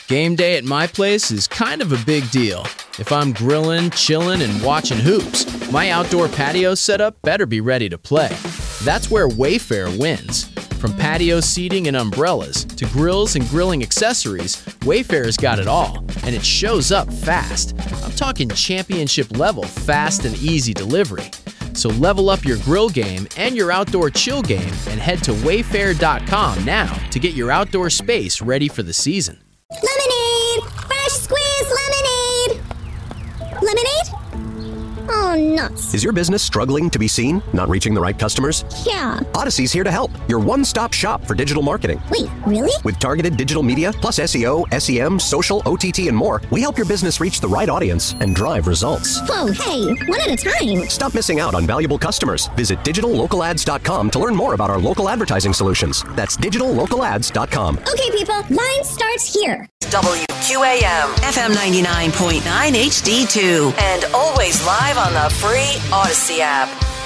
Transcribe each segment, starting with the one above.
Game day at my place is kind of a big deal. If I'm grilling, chilling, and watching hoops, my outdoor patio setup better be ready to play. That's where Wayfair wins. From patio seating and umbrellas to grills and grilling accessories, Wayfair's got it all, and it shows up fast. I'm talking championship level fast and easy delivery. So level up your grill game and your outdoor chill game and head to wayfair.com now to get your outdoor space ready for the season. Lemonade! Fresh squeezed lemonade! Lemonade? Oh, nuts. Is your business struggling to be seen? Not reaching the right customers? Yeah. Odyssey's here to help. Your one-stop shop for digital marketing. Wait, really? With targeted digital media, plus SEO, SEM, social, OTT, and more, we help your business reach the right audience and drive results. Whoa, hey, one at a time. Stop missing out on valuable customers. Visit digitallocalads.com to learn more about our local advertising solutions. That's digitallocalads.com. Okay, people, line starts here. WQAM, FM 99.9 HD2, and always live on the free Odyssey app.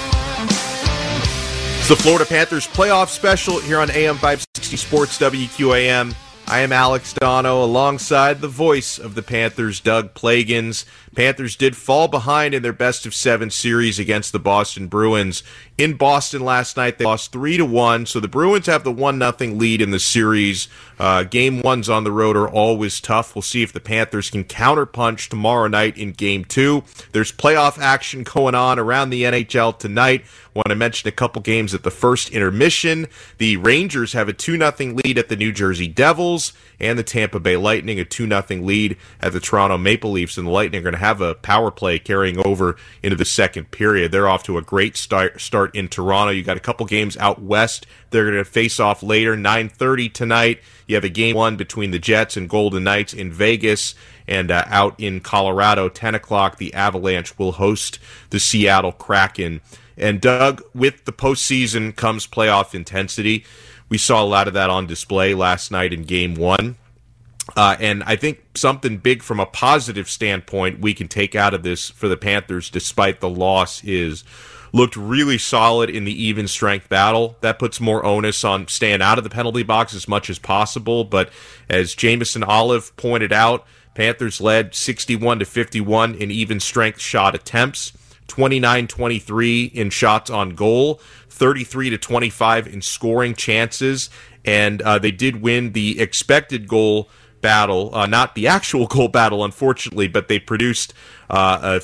It's the Florida Panthers playoff special here on AM 560 Sports WQAM. I am Alex Dono alongside the voice of the Panthers, Doug Plagans. Panthers did fall behind in their best-of-7 series against the Boston Bruins. In Boston last night, they lost 3-1, so the Bruins have the 1-0 lead in the series. Game ones on the road are always tough. We'll see if the Panthers can counterpunch tomorrow night in Game 2. There's playoff action going on around the NHL tonight. Want to mention a couple games at the first intermission. The Rangers have a 2-0 lead at the New Jersey Devils, and the Tampa Bay Lightning a 2-0 lead at the Toronto Maple Leafs, and the Lightning are going to have a power play carrying over into the second period. They're off to a great start in Toronto. You got a couple games out west. They're going to face off later, 9:30 tonight. You have a game one between the Jets and Golden Knights in Vegas, and out in Colorado, 10 o'clock, the Avalanche will host the Seattle Kraken. And Doug, with the postseason comes playoff intensity. We saw a lot of that on display last night in Game 1. And I think something big from a positive standpoint we can take out of this for the Panthers, despite the loss, is looked really solid in the even strength battle. That puts more onus on staying out of the penalty box as much as possible. But as Jamison Olive pointed out, Panthers led 61-51 in even strength shot attempts, 29-23 in shots on goal, 33-25 in scoring chances, and they did win the expected goal battle, not the actual goal battle, unfortunately, but they produced a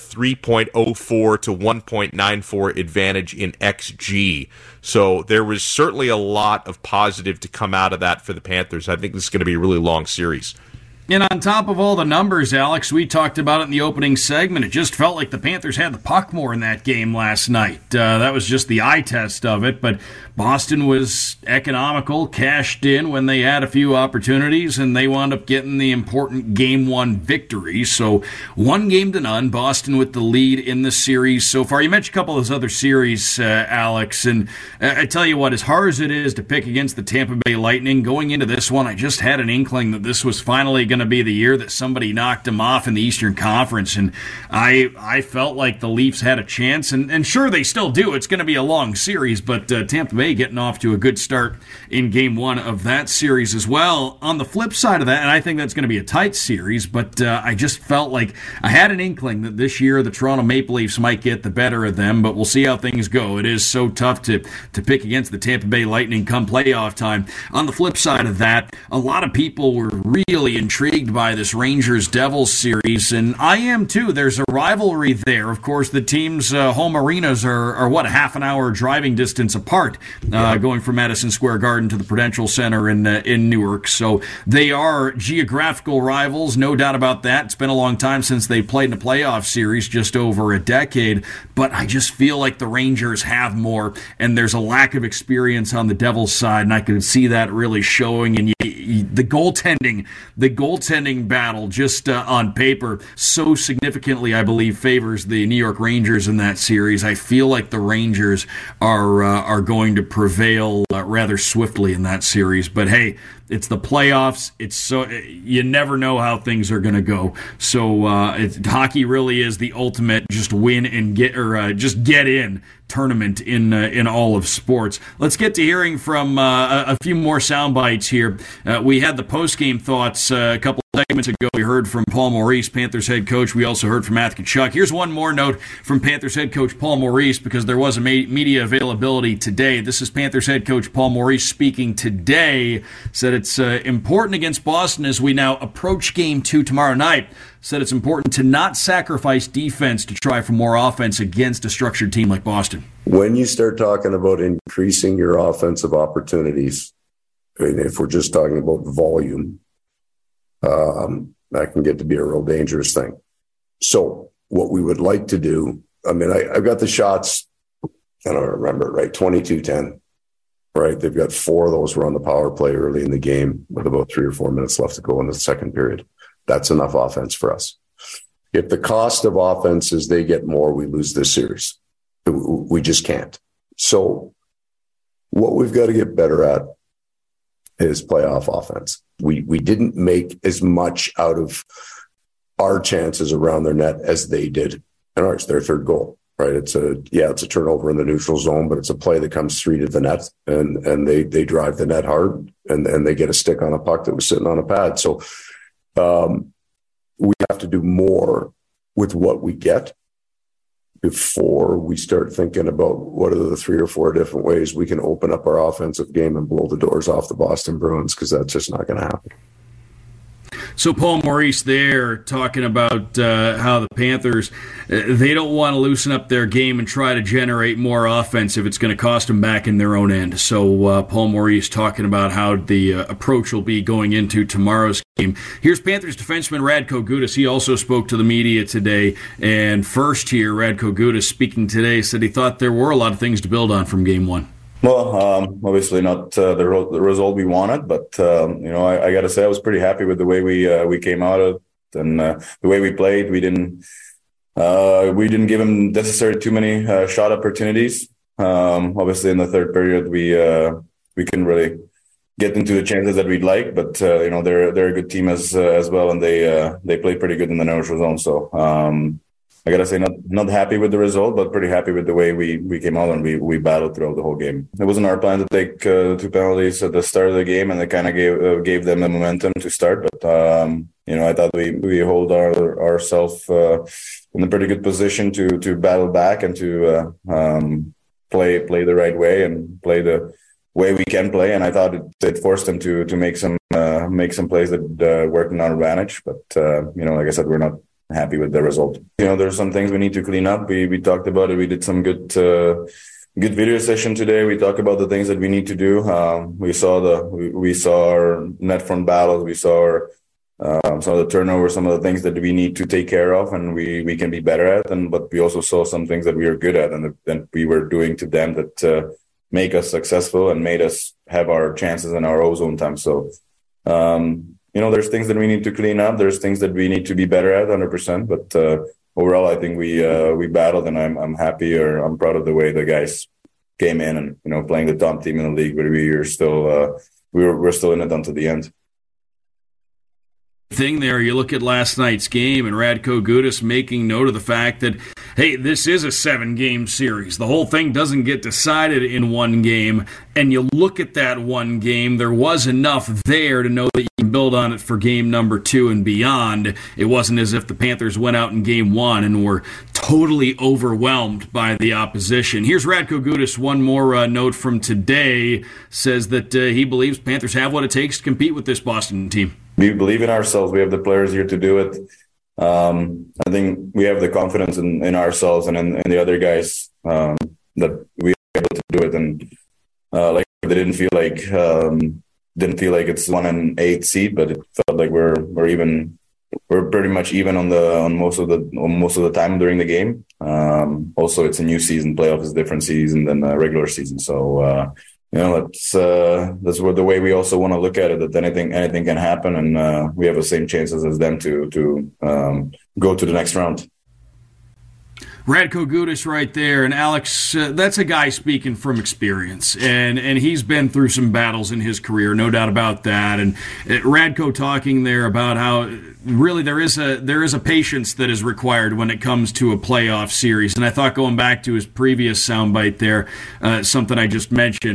3.04 to 1.94 advantage in XG. So there was certainly a lot of positive to come out of that for the Panthers. I think this is going to be a really long series. And on top of all the numbers, Alex, we talked about it in the opening segment. It just felt like the Panthers had the puck more in that game last night. That was just the eye test of it. But Boston was economical, cashed in when they had a few opportunities, and they wound up getting the important Game 1 victory. So 1-0, Boston with the lead in the series so far. You mentioned a couple of those other series, Alex, and I tell you what, as hard as it is to pick against the Tampa Bay Lightning, going into this one, I just had an inkling that this was finally going to be the year that somebody knocked them off in the Eastern Conference, and I felt like the Leafs had a chance, and sure, they still do. It's going to be a long series, but Tampa Bay getting off to a good start in Game 1 of that series as well. On the flip side of that, and I think that's going to be a tight series, but I just felt like I had an inkling that this year the Toronto Maple Leafs might get the better of them, but we'll see how things go. It is so tough to pick against the Tampa Bay Lightning come playoff time. On the flip side of that, a lot of people were really intrigued by this Rangers-Devils series, and I am too. There's a rivalry there. Of course, the teams' home arenas are what, a half an hour driving distance apart, going from Madison Square Garden to the Prudential Center in Newark. So they are geographical rivals, no doubt about that. It's been a long time since they played in a playoff series, just over a decade, but I just feel like the Rangers have more, and there's a lack of experience on the Devils side, and I could see that really showing in the goaltending battle, just on paper, so significantly, I believe, favors the New York Rangers in that series. I feel like the Rangers are going to prevail rather swiftly in that series. But hey, it's the playoffs. It's so you never know how things are going to go. So hockey really is the ultimate just win and get, or just get in tournament in all of sports. Let's get to hearing from a few more sound bites here. We had the post game thoughts a couple segments ago, we heard from Paul Maurice, Panthers head coach. We also heard from Matt Tkachuk. Here's one more note from Panthers head coach Paul Maurice, because there was a media availability today. This is Panthers head coach Paul Maurice speaking today. Said it's important against Boston as we now approach Game 2 tomorrow night. Said it's important to not sacrifice defense to try for more offense against a structured team like Boston. When you start talking about increasing your offensive opportunities, I mean, if we're just talking about volume, that can get to be a real dangerous thing. So what we would like to do, I mean, I've got the shots, I don't remember, right? 22-10, right? They've got 4 of those were on the power play early in the game with about 3 or 4 minutes left to go in the second period. That's enough offense for us. If the cost of offense is they get more, we lose this series. We just can't. So what we've got to get better at is playoff offense. We didn't make as much out of our chances around their net as they did in ours. Their third goal, right? It's a turnover in the neutral zone, but it's a play that comes straight to the net, and they drive the net hard, and they get a stick on a puck that was sitting on a pad. So we have to do more with what we get before we start thinking about what are the 3 or 4 different ways we can open up our offensive game and blow the doors off the Boston Bruins, because that's just not going to happen. So Paul Maurice there talking about how the Panthers, they don't want to loosen up their game and try to generate more offense if it's going to cost them back in their own end. So Paul Maurice talking about how the approach will be going into tomorrow's game. Here's Panthers defenseman Radko Gudas. He also spoke to the media today. And first here, Radko Gudas speaking today said he thought there were a lot of things to build on from Game 1. Well, obviously not the result we wanted, but I got to say I was pretty happy with the way we came out of it and the way we played. We didn't give them necessarily too many shot opportunities. Obviously, in the third period, we couldn't really get into the chances that we'd like, but they're a good team as well, and they played pretty good in the neutral zone. So. I gotta say, not happy with the result, but pretty happy with the way we came out and we battled throughout the whole game. It wasn't our plan to take 2 penalties at the start of the game, and it kind of gave them the momentum to start. But I thought we hold ourselves in a pretty good position to battle back and to play the right way and play the way we can play. And I thought it forced them to make some plays that worked in our advantage. But like I said, we're not happy with the result. There's some things we need to clean up. We talked about it. We did some good video session today. We talked about the things that we need to do. We saw our net front battles. We saw some of the turnovers, some of the things that we need to take care of, and we can be better at. But we also saw some things that we are good at, and that we were doing to them that make us successful and made us have our chances in our own time. So. There's things that we need to clean up. There's things that we need to be better at 100%. But overall, I think we battled, and I'm happy, or I'm proud of the way the guys came in and, playing the top team in the league, but we're still in it until the end. Thing there, you look at last night's game and Radko Gudas making note of the fact that, hey, this is a 7-game series. The whole thing doesn't get decided in one game. And you look at that one game, there was enough there to know that you can build on it for game number 2 and beyond. It wasn't as if the Panthers went out in game 1 and were totally overwhelmed by the opposition. Here's Radko Gudas, one more note from today, says that he believes Panthers have what it takes to compete with this Boston team. We believe in ourselves. We have the players here to do it. I think we have the confidence in ourselves and in the other guys that we are able to do it. And they didn't feel like it's 1 and 8 seed, but it felt like we're pretty much even on most of the time during the game. Also, it's a new season. Playoff is a different season than a regular season. So. That's the way we also want to look at it, that anything can happen, and we have the same chances as them to go to the next round. Radko Gudas right there. And Alex, that's a guy speaking from experience. And he's been through some battles in his career, no doubt about that. And Radko talking there about how really there is a patience that is required when it comes to a playoff series. And I thought, going back to his previous soundbite there, something I just mentioned,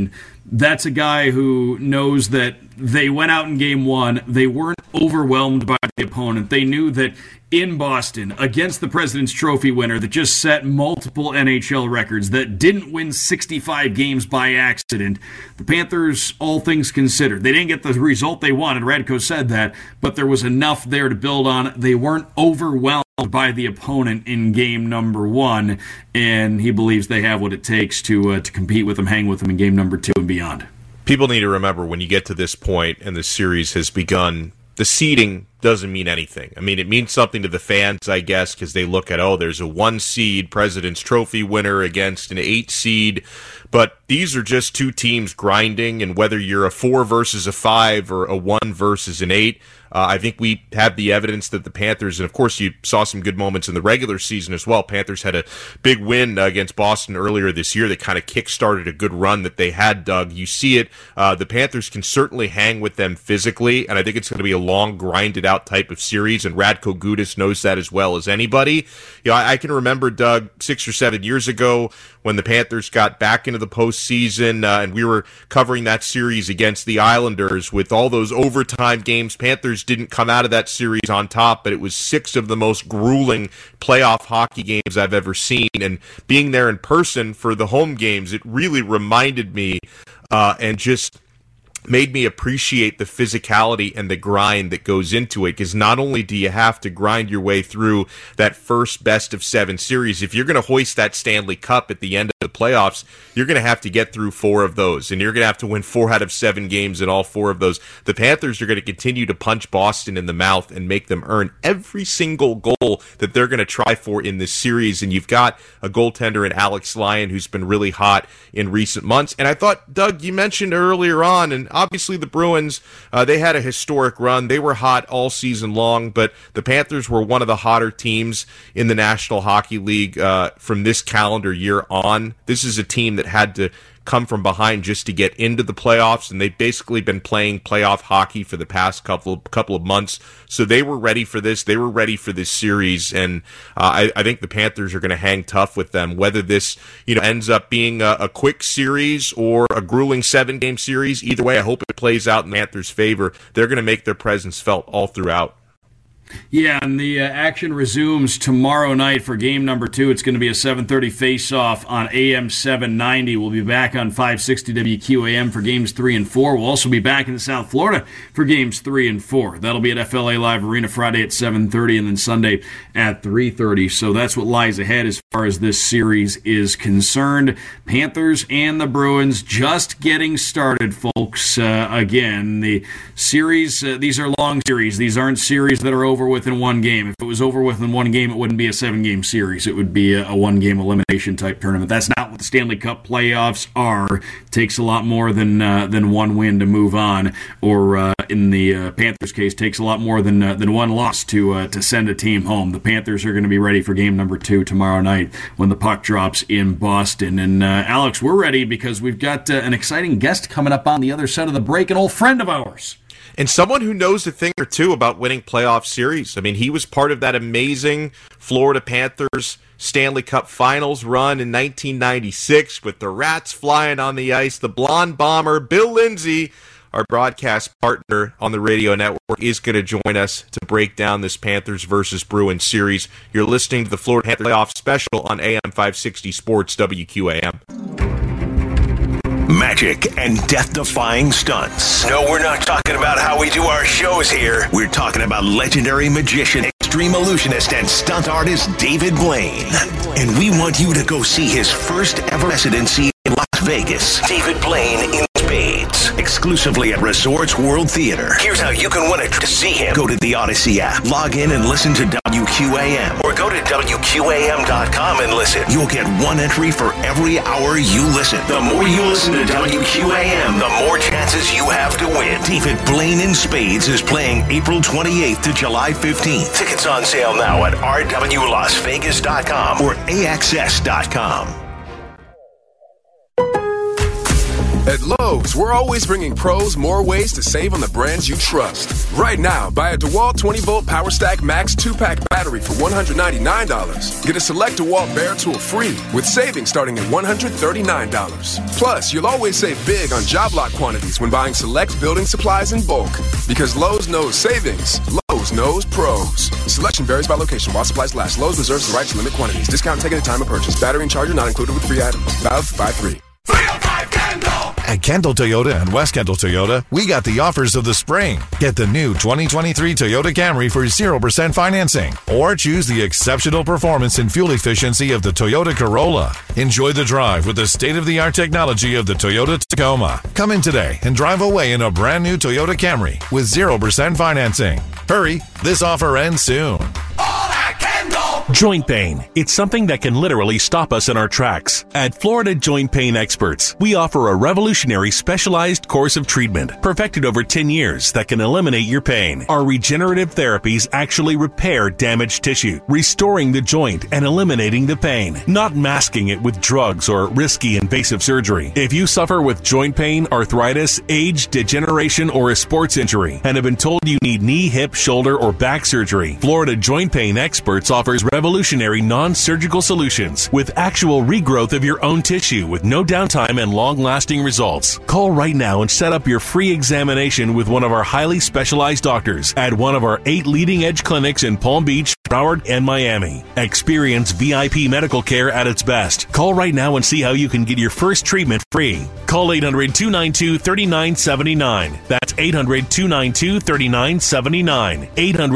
That's a guy who knows that they went out in game one. They weren't overwhelmed by the opponent. They knew that in Boston, against the President's Trophy winner that just set multiple NHL records, that didn't win 65 games by accident, the Panthers, all things considered, they didn't get the result they wanted. Radko said that, but there was enough there to build on. They weren't overwhelmed by the opponent in game number one, and he believes they have what it takes to compete with them, hang with them in game number two and beyond. People need to remember when you get to this point and the series has begun, the seeding doesn't mean anything. I mean, it means something to the fans, I guess, because they look at, there's a 1 seed President's Trophy winner against an 8 seed. But these are just two teams grinding, and whether you're a 4 versus a 5 or a 1 versus an 8, I think we have the evidence that the Panthers, and of course you saw some good moments in the regular season as well. Panthers had a big win against Boston earlier this year that kind of kick-started a good run that they had, Doug. You see it. The Panthers can certainly hang with them physically, and I think it's going to be a long, grinded-out type of series, and Radko Gudas knows that as well as anybody. I can remember, Doug, 6 or 7 years ago when the Panthers got back into the postseason, and we were covering that series against the Islanders with all those overtime games. Panthers didn't come out of that series on top, but it was 6 of the most grueling playoff hockey games I've ever seen. And being there in person for the home games, it really reminded me and just made me appreciate the physicality and the grind that goes into it, because not only do you have to grind your way through that first best-of-7 series, if you're going to hoist that Stanley Cup at the end of the playoffs, you're going to have to get through 4 of those, and you're going to have to win 4 out of 7 games in all 4 of those. The Panthers are going to continue to punch Boston in the mouth and make them earn every single goal that they're going to try for in this series, and you've got a goaltender in Alex Lyon who's been really hot in recent months. And I thought, Doug, you mentioned earlier on, and obviously the Bruins, they had a historic run. They were hot all season long, but the Panthers were one of the hotter teams in the National Hockey League from this calendar year on. This is a team that had to come from behind just to get into the playoffs, and they've basically been playing playoff hockey for the past couple of months. So they were ready for this. They were ready for this series, and I think the Panthers are going to hang tough with them. Whether this ends up being a quick series or a grueling 7-game series, either way, I hope it plays out in the Panthers' favor. They're going to make their presence felt all throughout. Yeah, and the action resumes tomorrow night for game number 2. It's going to be a 7:30 face-off on AM 790. We'll be back on 560 WQAM for games 3 and 4. We'll also be back in South Florida for games 3 and 4. That'll be at FLA Live Arena Friday at 7:30 and then Sunday at 3:30. So that's what lies ahead as far as this series is concerned. Panthers and the Bruins just getting started, folks. Again, the series, these are long series. These aren't series that are over with in one game. If it was over with in one game, it wouldn't be a 7-game series. It would be a 1-game elimination type tournament. That's not what the Stanley Cup playoffs are. It takes a lot more than one win to move on, or in the Panthers' case, takes a lot more than one loss to send a team home. The Panthers are going to be ready for game number 2 tomorrow night when the puck drops in Boston. And Alex, we're ready because we've got an exciting guest coming up on the other side of the break, an old friend of ours. And someone who knows a thing or two about winning playoff series. I mean, he was part of that amazing Florida Panthers Stanley Cup Finals run in 1996 with the Rats flying on the ice. The Blonde Bomber, Bill Lindsay, our broadcast partner on the radio network, is going to join us to break down this Panthers versus Bruins series. You're listening to the Florida Panthers Playoff Special on AM 560 Sports WQAM. Magic and death-defying stunts. No, we're not talking about how we do our shows here. We're talking about legendary magician, extreme illusionist, and stunt artist David Blaine. And we want you to go see his first ever residency in Las Vegas. David Blaine in spades. Exclusively at Resorts World Theater. Here's how you can win a trip to see him. Go to the Odyssey app, log in and listen to WQAM. Or go to WQAM.com and listen. You'll get one entry for every hour you listen. The more you listen to WQAM, the more chances you have to win. David Blaine in Spades is playing April 28th to July 15th. Tickets on sale now at rwlasvegas.com or AXS.com. At Lowe's, Pros, we're always bringing pros more ways to save on the brands you trust. Right now, buy a DeWalt 20-volt PowerStack Max 2-pack battery for $199. Get a select DeWalt Bear tool free with savings starting at $139. Plus, you'll always save big on job lot quantities when buying select building supplies in bulk. Because Lowe's knows savings, Lowe's knows pros. Selection varies by location while supplies last. Lowe's reserves the right to limit quantities. Discount taken at time of purchase. Battery and charger not included with free items. Valid for buy 3. At Kendall Toyota and West Kendall Toyota, we got the offers of the spring. Get the new 2023 Toyota Camry for 0% financing, or choose the exceptional performance and fuel efficiency of the Toyota Corolla. Enjoy the drive with the state-of-the-art technology of the Toyota Tacoma. Come in today and drive away in a brand new Toyota Camry with 0% financing. Hurry, this offer ends soon. Joint pain. It's something that can literally stop us in our tracks. At Florida Joint Pain Experts, we offer a revolutionary specialized course of treatment perfected over 10 years that can eliminate your pain. Our regenerative therapies actually repair damaged tissue, restoring the joint and eliminating the pain, not masking it with drugs or risky invasive surgery. If you suffer with joint pain, arthritis, age, degeneration, or a sports injury and have been told you need knee, hip, shoulder, or back surgery, Florida Joint Pain Experts offers revolutionary non-surgical solutions with actual regrowth of your own tissue with no downtime and long-lasting results. Call right now and set up your free examination with one of our highly specialized doctors at one of our 8 leading-edge clinics in Palm Beach, Broward, and Miami. Experience VIP medical care at its best. Call right now and see how you can get your first treatment free. Call 800-292-3979. That's 800-292-3979.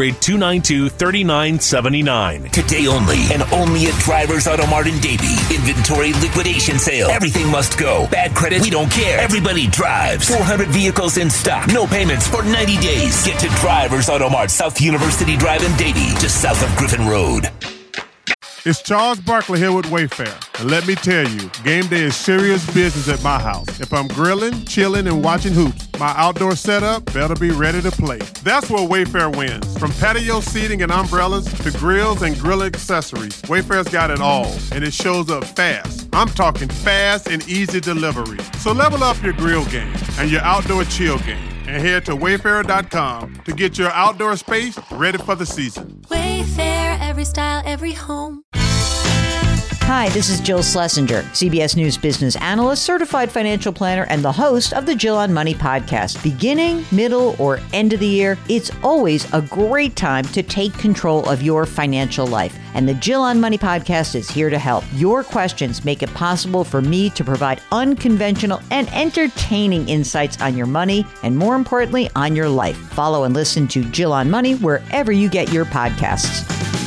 800-292-3979. Today only, and only at Drivers Auto Mart in Davie. Inventory liquidation sale. Everything must go. Bad credit, we don't care. Everybody drives. 400 vehicles in stock. No payments for 90 days. Get to Drivers Auto Mart, South University Drive in Davie, just south of Griffin Road. It's Charles Barkley here with Wayfair. And let me tell you, game day is serious business at my house. If I'm grilling, chilling, and watching hoops, my outdoor setup better be ready to play. That's where Wayfair wins. From patio seating and umbrellas to grills and grill accessories, Wayfair's got it all, and it shows up fast. I'm talking fast and easy delivery. So level up your grill game and your outdoor chill game, and head to Wayfair.com to get your outdoor space ready for the season. Wayfair, every style, every home. Hi, this is Jill Schlesinger, CBS News business analyst, certified financial planner, and the host of the Jill on Money podcast. Beginning, middle, or end of the year, it's always a great time to take control of your financial life. And the Jill on Money podcast is here to help. Your questions make it possible for me to provide unconventional and entertaining insights on your money, and more importantly, on your life. Follow and listen to Jill on Money wherever you get your podcasts.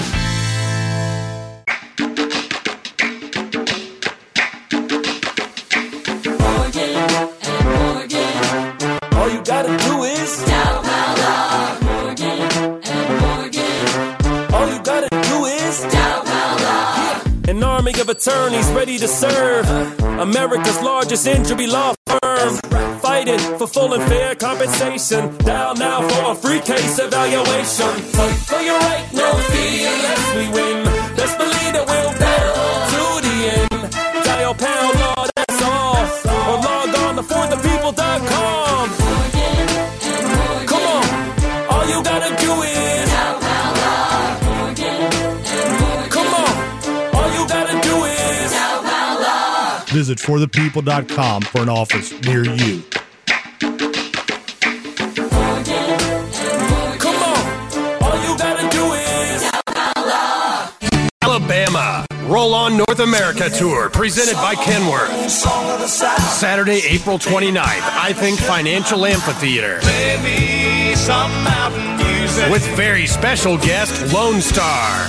All you gotta do is dial Pala Morgan & Morgan. All you gotta do is dial Pala. An army of attorneys ready to serve. America's largest injury law firm. Fighting for full and fair compensation. Dial now for a free case evaluation. Fight for your right, no fee unless we win. Best believe that we'll battle to the end. Dial pound law, that's all. Or log on to forthepeople.com. Come on, all you gotta do is dial Pala Morgan & Morgan. Come on, all you gotta do is dial Pala. Visit forthepeople.com for an office near you. Come on, all you gotta do is dial Pala. Alabama Roll On North America Tour, presented by Kenworth. Saturday, April 29th, I Think Financial Amphitheater. With very special guest, Lone Star.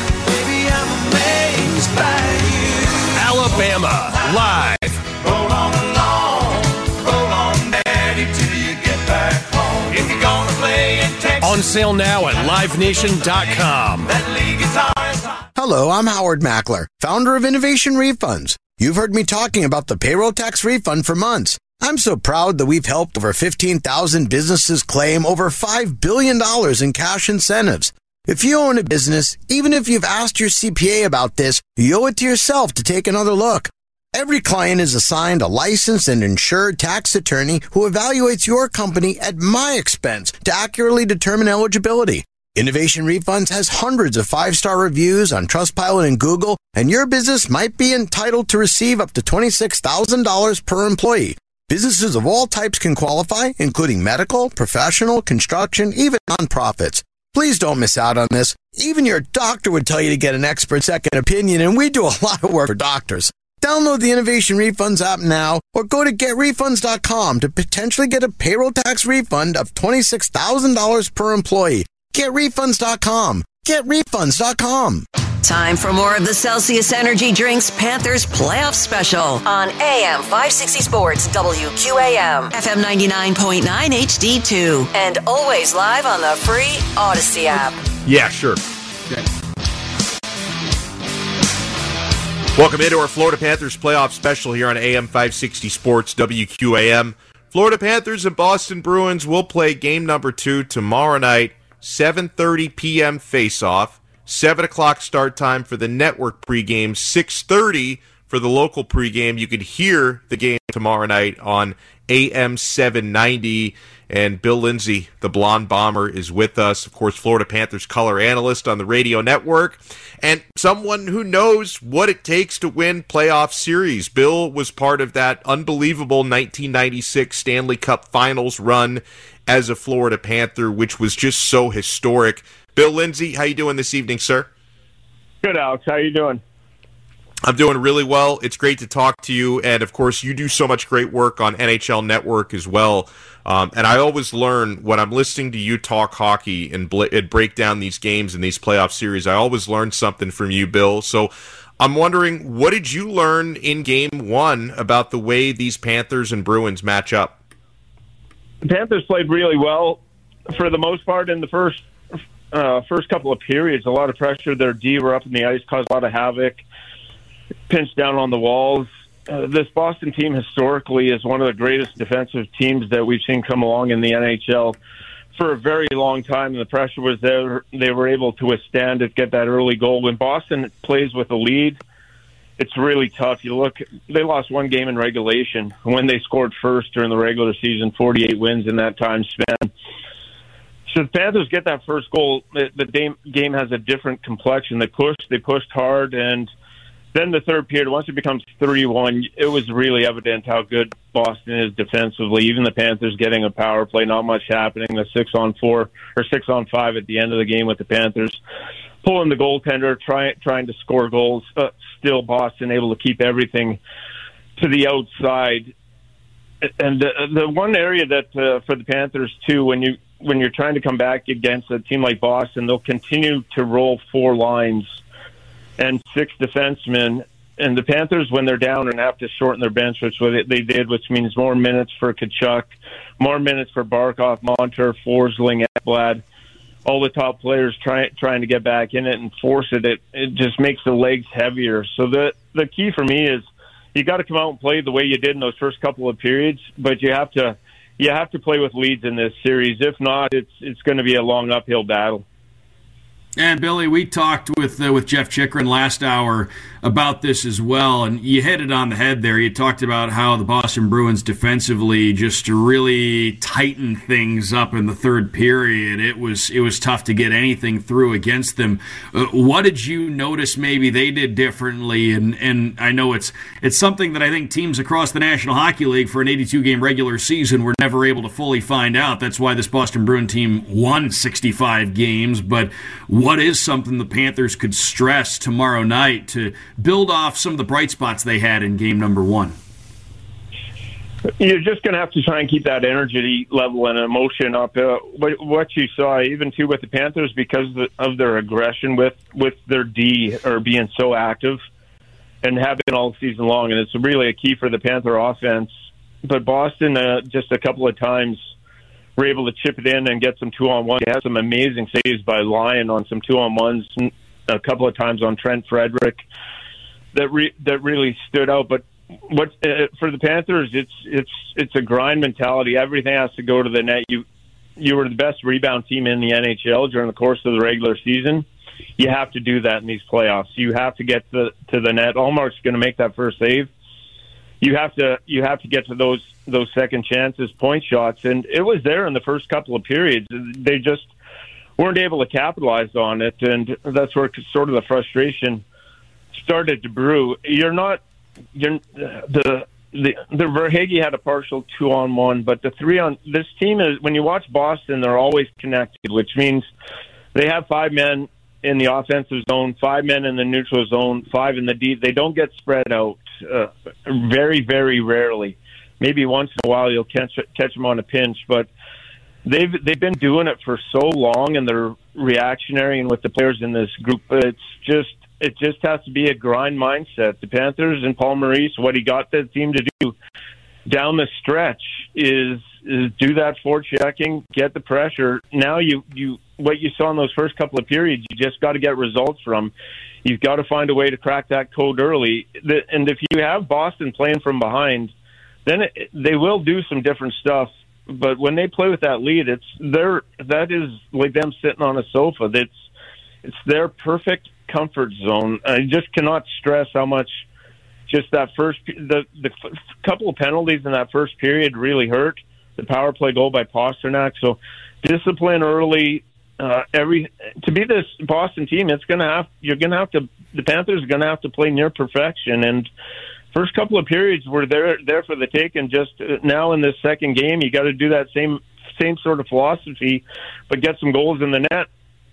Alabama, live. Roll on along, roll on, Daddy, till you get back home. If you're gonna play in Texas. On sale now at livenation.com. That lead guitar is hot. Hello, I'm Howard Mackler, founder of Innovation Refunds. You've heard me talking about the payroll tax refund for months. I'm so proud that we've helped over 15,000 businesses claim over $5 billion in cash incentives. If you own a business, even if you've asked your CPA about this, you owe it to yourself to take another look. Every client is assigned a licensed and insured tax attorney who evaluates your company at my expense to accurately determine eligibility. Innovation Refunds has hundreds of 5-star reviews on Trustpilot and Google, and your business might be entitled to receive up to $26,000 per employee. Businesses of all types can qualify, including medical, professional, construction, even nonprofits. Please don't miss out on this. Even your doctor would tell you to get an expert second opinion, and we do a lot of work for doctors. Download the Innovation Refunds app now or go to getrefunds.com to potentially get a payroll tax refund of $26,000 per employee. GetRefunds.com. GetRefunds.com. Time for more of the Celsius Energy Drinks Panthers Playoff Special on AM 560 Sports WQAM, FM 99.9 HD2, and always live on the free Odyssey app. Yeah, sure. Okay. Welcome into our Florida Panthers Playoff Special here on AM 560 Sports WQAM. Florida Panthers and Boston Bruins will play game number 2 tomorrow night, 7:30 p.m. face-off. 7 o'clock start time for the network pregame, 6:30 for the local pregame. You can hear the game tomorrow night on AM 790. And Bill Lindsay, the Blonde Bomber, is with us. Of course, Florida Panthers color analyst on the radio network and someone who knows what it takes to win playoff series. Bill was part of that unbelievable 1996 Stanley Cup Finals run as a Florida Panther, which was just so historic. Bill Lindsay, how you doing this evening, sir? Good, Alex. How you doing? I'm doing really well. It's great to talk to you, and of course, you do so much great work on NHL Network as well. And I always learn when I'm listening to you talk hockey and break down these games and these playoff series. I always learn something from you, Bill. So I'm wondering, what did you learn in Game 1 about the way these Panthers and Bruins match up? The Panthers played really well for the most part in the first couple of periods. A lot of pressure. Their D were up in the ice, caused a lot of havoc, pinched down on the walls. This Boston team historically is one of the greatest defensive teams that we've seen come along in the NHL for a very long time, and the pressure was there. They were able to withstand it, get that early goal. When Boston plays with a lead, it's really tough. You look, they lost one game in regulation when they scored first during the regular season, 48 wins in that time span. So the Panthers get that first goal, the game has a different complexion. They pushed hard, and then the third period, once it becomes 3-1, it was really evident how good Boston is defensively. Even the Panthers getting a power play, not much happening. The 6-on-4 or 6-on-5 at the end of the game with the Panthers pulling the goaltender, trying to score goals. Still, Boston able to keep everything to the outside. And the one area that for the Panthers too, when you're trying to come back against a team like Boston, they'll continue to roll 4 lines and 6 defensemen. And the Panthers, when they're down, and have to shorten their bench, which they did, which means more minutes for Tkachuk, more minutes for Barkov, Montour, Forsling, Ekblad, all the top players trying to get back in it and force it. It just makes the legs heavier. So the key for me is you got to come out and play the way you did in those first couple of periods, but you have to play with leads in this series. If not, it's going to be a long uphill battle. And Billy, we talked with Jeff Chikrin last hour about this as well, and you hit it on the head there. You talked about how the Boston Bruins defensively just really tightened things up in the third period. It was tough to get anything through against them. What did you notice maybe they did differently? And I know it's something that I think teams across the National Hockey League for an 82-game regular season were never able to fully find out. That's why this Boston Bruin team won 65 games, but what is something the Panthers could stress tomorrow night to build off some of the bright spots they had in game number 1? You're just going to have to try and keep that energy level and emotion up. What you saw, even too with the Panthers, because of their aggression with their D or being so active and have been all season long, and it's really a key for the Panther offense. But Boston, just a couple of times, were able to chip it in and get some 2-on-1. They had some amazing saves by Lyon on some 2-on-1s, a couple of times on Trent Frederick that really stood out. But what for the Panthers, it's a grind mentality. Everything has to go to the net. You were the best rebound team in the NHL during the course of the regular season. You have to do that in these playoffs. You have to get to the net. Allmark's going to make that first save. you have to get to those second chances, point shots, and it was there in the first couple of periods. They just weren't able to capitalize on it, and that's where sort of the frustration started to brew. The Verhaeghe had a partial 2-on-1, but the 3-on this team is, when you watch Boston, they're always connected, which means they have 5 men in the offensive zone, 5 men in the neutral zone, 5 in the deep. They don't get spread out very, very rarely. Maybe once in a while you'll catch them on a pinch, but they've been doing it for so long, and they're reactionary. And with the players in this group, it just has to be a grind mindset. The Panthers and Paul Maurice, what he got the team to do down the stretch is do that forechecking, get the pressure. Now what you saw in those first couple of periods, you just got to get results from. You've got to find a way to crack that code early. And if you have Boston playing from behind, then they will do some different stuff. But when they play with that lead, that is like them sitting on a sofa. It's their perfect comfort zone. I just cannot stress how much just that the couple of penalties in that first period really hurt. The power play goal by Pastrnak. So discipline early. To be this Boston team, the Panthers are gonna have to play near perfection. And first couple of periods were there for the taking. Just now in this second game, you got to do that same sort of philosophy, but get some goals in the net.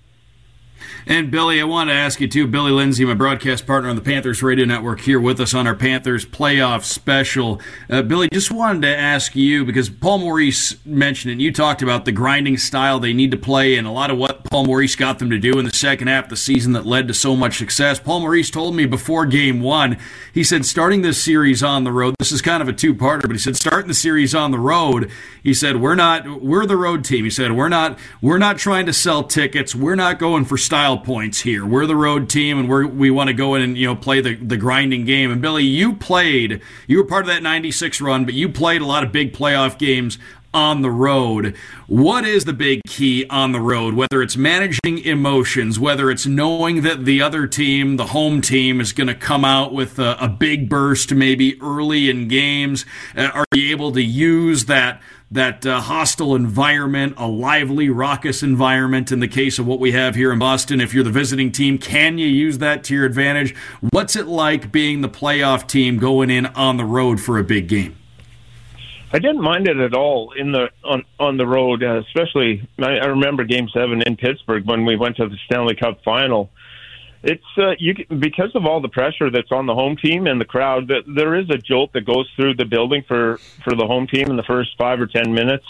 And Billy, I want to ask you too, Billy Lindsay, my broadcast partner on the Panthers Radio Network, here with us on our Panthers playoff special. Billy, just wanted to ask you, because Paul Maurice mentioned it, and you talked about the grinding style they need to play and a lot of what Paul Maurice got them to do in the second half of the season that led to so much success. Paul Maurice told me before Game 1, he said starting this series on the road, this is kind of a two-parter, but he said starting the series on the road, he said we're the road team. He said we're not trying to sell tickets. We're not going for style points here. We're the road team, and we want to go in and play the grinding game. And Billy, you were part of that 96 run, but you played a lot of big playoff games on the road. What is the big key on the road? Whether it's managing emotions, whether it's knowing that the other team, the home team, is going to come out with a big burst maybe early in games. Are you able to use that hostile environment, a lively, raucous environment in the case of what we have here in Boston? If you're the visiting team, can you use that to your advantage? What's it like being the playoff team going in on the road for a big game? I didn't mind it at all on the road, especially I remember Game 7 in Pittsburgh when we went to the Stanley Cup final. It's because of all the pressure that's on the home team and the crowd, that there is a jolt that goes through the building for the home team in the first 5 or 10 minutes.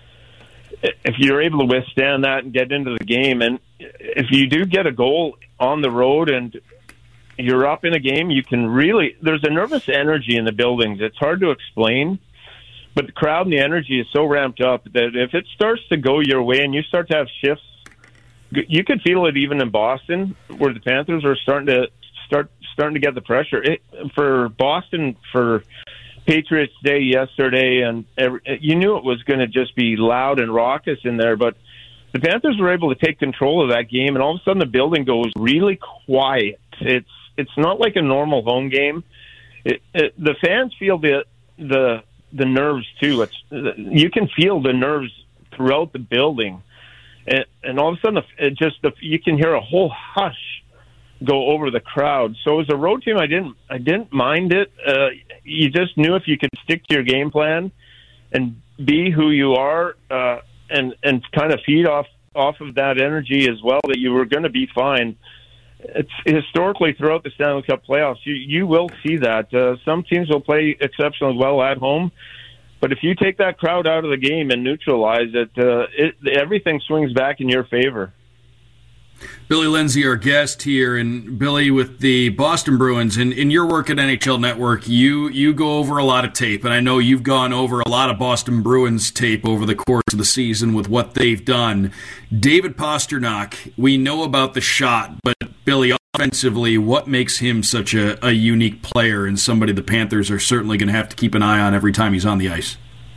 If you're able to withstand that and get into the game, and if you do get a goal on the road and you're up in a game, you can there's a nervous energy in the buildings. It's hard to explain, but the crowd and the energy is so ramped up that if it starts to go your way and you start to have shifts, you could feel it even in Boston, where the Panthers are starting to get the pressure. For Boston, for Patriots Day yesterday, and you knew it was going to just be loud and raucous in there. But the Panthers were able to take control of that game, and all of a sudden the building goes really quiet. It's not like a normal home game. The fans feel the nerves too. You can feel the nerves throughout the building. And all of a sudden, you can hear a whole hush go over the crowd. So as a road team, I didn't mind it. You just knew if you could stick to your game plan and be who you are, and kind of feed off of that energy as well, that you were going to be fine. It's historically throughout the Stanley Cup playoffs, you will see that some teams will play exceptionally well at home. But if you take that crowd out of the game and neutralize it, everything swings back in your favor. Billy Lindsay, our guest here, and Billy, with the Boston Bruins, and in your work at NHL Network, you go over a lot of tape, and I know you've gone over a lot of Boston Bruins tape over the course of the season with what they've done. David Pastrnak, we know about the shot, but Billy, offensively, what makes him such a unique player and somebody the Panthers are certainly going to have to keep an eye on every time he's on the ice?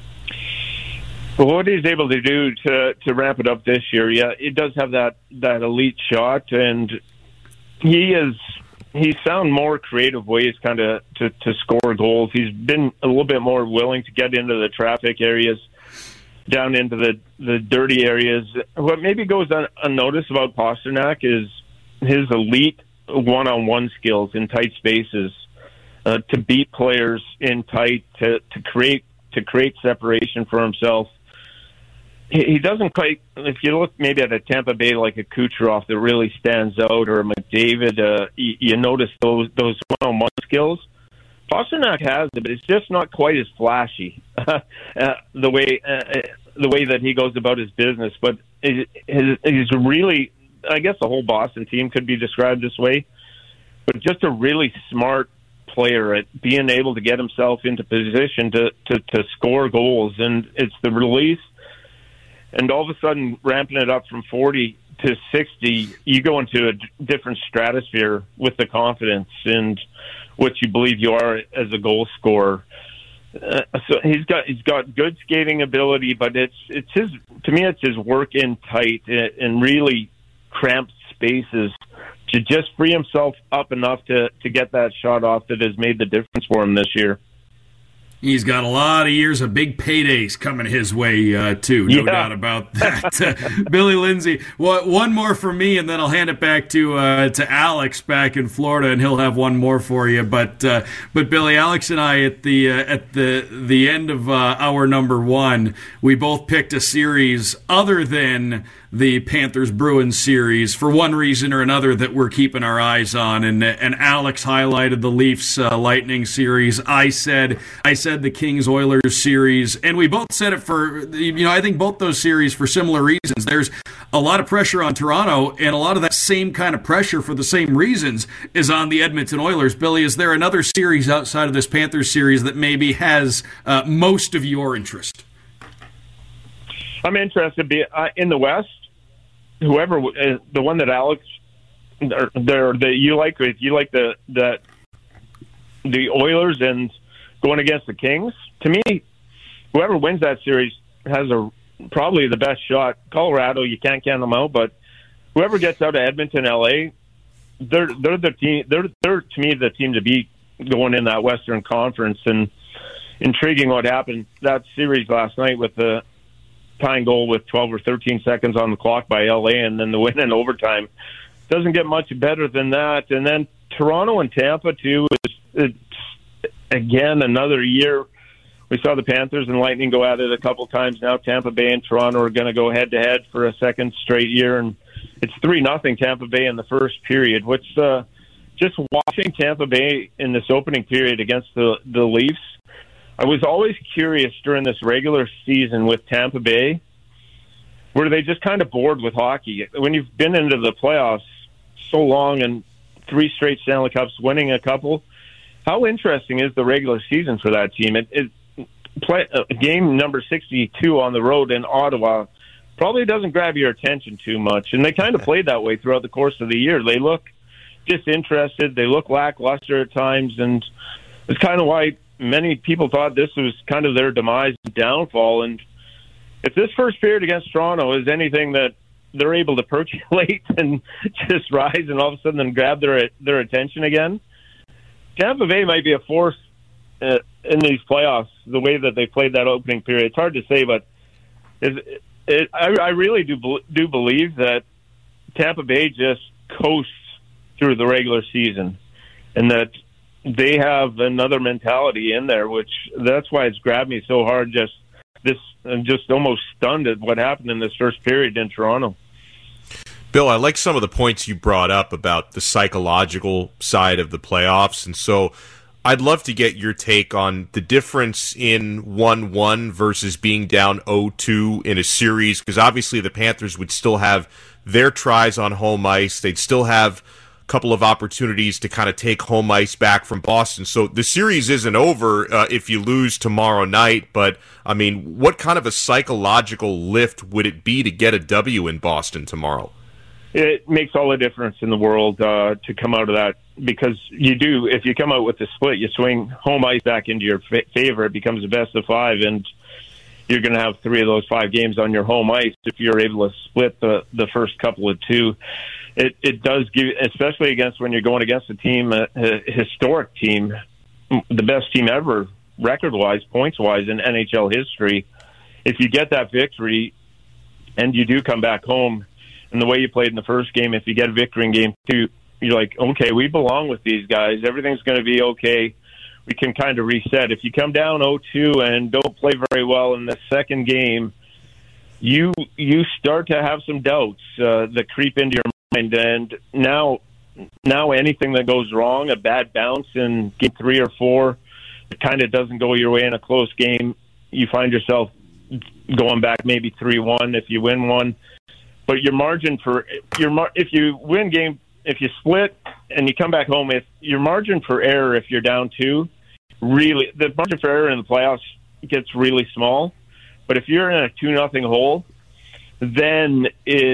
Well, what he's able to do to ramp it up this year, it does have that elite shot, and he is he's found more creative ways kind of to score goals. He's been a little bit more willing to get into the traffic areas, down into the dirty areas. What maybe goes unnoticed about Pastrnak is his elite one-on-one skills in tight spaces, to beat players in tight, to create separation for himself. He doesn't quite. If you look maybe at a Tampa Bay like a Kucherov that really stands out, or a McDavid, you notice those one-on-one skills. Pastrnak has it, but it's just not quite as flashy the way that he goes about his business. But he's really, I guess the whole Boston team could be described this way, but just a really smart player at being able to get himself into position to score goals. And it's the release, and all of a sudden ramping it up from 40 to 60, you go into a different stratosphere with the confidence and what you believe you are as a goal scorer. So he's got good skating ability, but it's his work in tight and really cramped spaces to just free himself up enough to get that shot off that has made the difference for him this year. He's got a lot of years of big paydays coming his way, too. No doubt about that. Billy Lindsay, one more for me, and then I'll hand it back to Alex back in Florida, and he'll have one more for you. But Billy, Alex and I, at the end of hour number one, we both picked a series other than the Panthers-Bruins series for one reason or another that we're keeping our eyes on. And Alex highlighted the Leafs Lightning series. I said the Kings-Oilers series, and we both said it for, I think both those series for similar reasons. There's a lot of pressure on Toronto, and a lot of that same kind of pressure for the same reasons is on the Edmonton Oilers. Billy, is there another series outside of this Panthers series that maybe has most of your interest? I'm interested in the West. Whoever the one that Alex that you like, if you like the Oilers and going against the Kings, to me, whoever wins that series has probably the best shot. Colorado, you can't count them out, but whoever gets out of Edmonton, LA, they're the team. They're to me the team to beat going in that Western Conference. And intriguing what happened that series last night with the tying goal with 12 or 13 seconds on the clock by LA, and then the win in overtime. Doesn't get much better than that. And then Toronto and Tampa too. It's again another year. We saw the Panthers and Lightning go at it a couple times now. Tampa Bay and Toronto are going to go head to head for a second straight year, and it's 3-0 Tampa Bay in the first period. Which just watching Tampa Bay in this opening period against the Leafs, I was always curious during this regular season with Tampa Bay, were they just kind of bored with hockey? When you've been into the playoffs so long and 3 straight Stanley Cups, winning a couple, how interesting is the regular season for that team? Game number 62 on the road in Ottawa probably doesn't grab your attention too much, and they kind of played that way throughout the course of the year. They look disinterested, they look lackluster at times, and it's kind of why many people thought this was kind of their demise and downfall. And if this first period against Toronto is anything that they're able to percolate and just rise and all of a sudden then grab their attention again, Tampa Bay might be a force in these playoffs, the way that they played that opening period. It's hard to say, but I really do believe that Tampa Bay just coasts through the regular season, and that they have another mentality in there, which that's why it's grabbed me so hard. I'm just almost stunned at what happened in this first period in Toronto. Bill, I like some of the points you brought up about the psychological side of the playoffs, and so I'd love to get your take on the difference in 1-1 versus being down 0-2 in a series, because obviously the Panthers would still have their tries on home ice. They'd still have couple of opportunities to kind of take home ice back from Boston. So the series isn't over if you lose tomorrow night, but I mean, what kind of a psychological lift would it be to get a W in Boston tomorrow? It makes all the difference in the world to come out of that, because if you come out with the split, you swing home ice back into your favor, it becomes a best of 5, and you're going to have 3 of those 5 games on your home ice if you're able to split the first couple of 2. it does give, especially against when you're going against a team, a historic team, the best team ever, record-wise, points-wise in NHL history. If you get that victory and you do come back home, and the way you played in the first game, if you get a victory in game 2, you're like, okay, we belong with these guys. Everything's going to be okay. We can kind of reset. If you come down 0-2 and don't play very well in the second game, you start to have some doubts that creep into your mind. And now anything that goes wrong, a bad bounce in game 3 or 4, it kind of doesn't go your way in a close game. You find yourself going back maybe 3-1 if you win one. But your margin for if you win game, if you split and you come back home, if your margin for error, if you're down 2, really the margin for error in the playoffs gets really small. But if you're in a 2-0 hole, then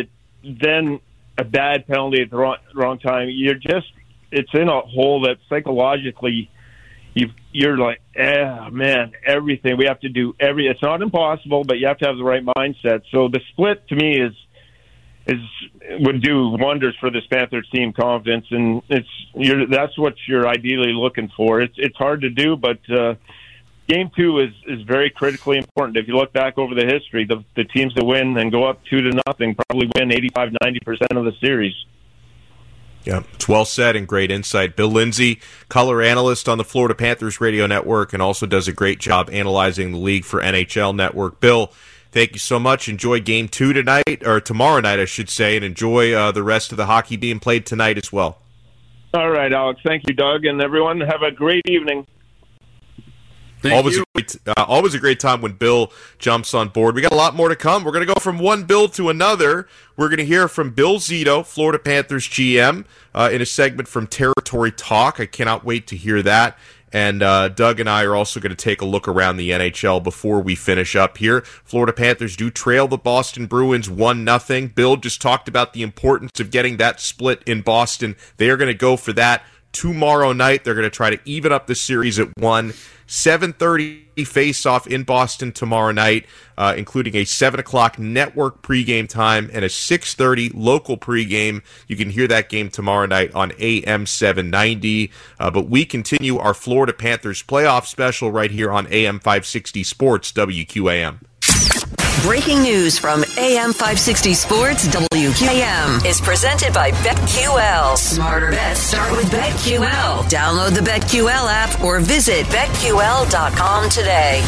a bad penalty at the wrong time, it's in a hole that psychologically you're like, man, everything we have to do. It's not impossible, but you have to have the right mindset. So the split to me would do wonders for this Panthers team confidence, and that's what you're ideally looking for. It's hard to do, but game 2 is very critically important. If you look back over the history, the teams that win and go up 2-0 probably win 85-90% of the series. Yeah, it's well said and great insight. Bill Lindsay, color analyst on the Florida Panthers radio network, and also does a great job analyzing the league for NHL Network. Bill, thank you so much. Enjoy game 2 tonight, or tomorrow night, I should say, and enjoy the rest of the hockey being played tonight as well. All right, Alex. Thank you, Doug, and everyone. Have a great evening. Always a great time when Bill jumps on board. We got a lot more to come. We're going to go from one Bill to another. We're going to hear from Bill Zito, Florida Panthers GM, in a segment from Territory Talk. I cannot wait to hear that. And Doug and I are also going to take a look around the NHL before we finish up here. Florida Panthers do trail the Boston Bruins 1-0. Bill just talked about the importance of getting that split in Boston. They are going to go for that tomorrow night. They're going to try to even up the series at 1. 7:30 face-off in Boston tomorrow night, including a 7 o'clock network pregame time and a 6:30 local pregame. You can hear that game tomorrow night on AM 790. But we continue our Florida Panthers playoff special right here on AM 560 Sports WQAM. Breaking news from AM 560 Sports WQAM is presented by BetQL. Smarter bets start with BetQL. Download the BetQL app or visit BetQL.com today.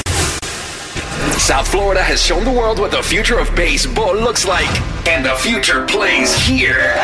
South Florida has shown the world what the future of baseball looks like. And the future plays here.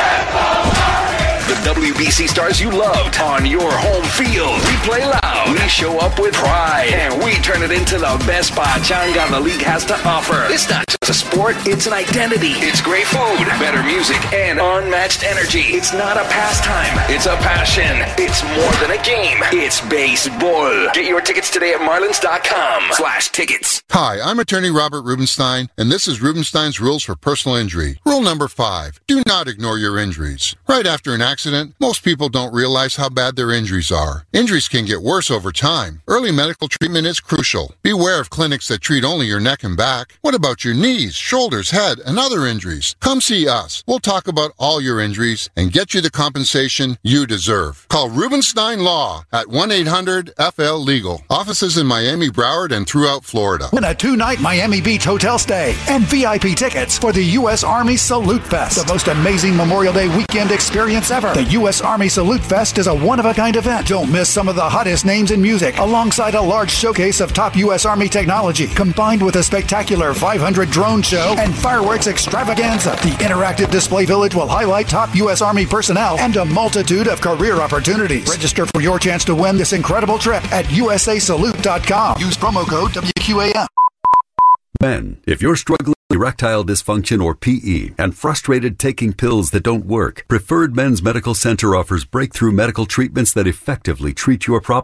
The WBC stars you loved on your home field. We play loud, we show up with pride, and we turn it into the best pachanga the league has to offer. It's not just a sport, it's an identity. It's great food, better music, and unmatched energy. It's not a pastime, it's a passion. It's more than a game, it's baseball. Get your tickets today at marlins.com/tickets. Hi, I'm attorney Robert Rubenstein, and this is Rubenstein's Rules for Personal Injury. Rule number 5, do not ignore your injuries. Right after an accident, most people don't realize how bad their injuries are. Injuries can get worse over time. Early medical treatment is crucial. Beware of clinics that treat only your neck and back. What about your knees, shoulders, head, and other injuries? Come see us. We'll talk about all your injuries and get you the compensation you deserve. Call Rubenstein Law at 1-800-FL-LEGAL. Offices in Miami, Broward, and throughout Florida. Win a 2-night Miami Beach hotel stay and VIP tickets for the U.S. Army Salute Fest, the most amazing Memorial Day weekend experience ever. The U.S. Army Salute Fest is a one-of-a-kind event. Don't miss some of the hottest names in music, alongside a large showcase of top U.S. Army technology, combined with a spectacular 500 drone show and fireworks extravaganza. The interactive display village will highlight top U.S. Army personnel and a multitude of career opportunities. Register for your chance to win this incredible trip at usasalute.com. Use promo code WQAM. Men, if you're struggling with erectile dysfunction or PE and frustrated taking pills that don't work, Preferred Men's Medical Center offers breakthrough medical treatments that effectively treat your problem.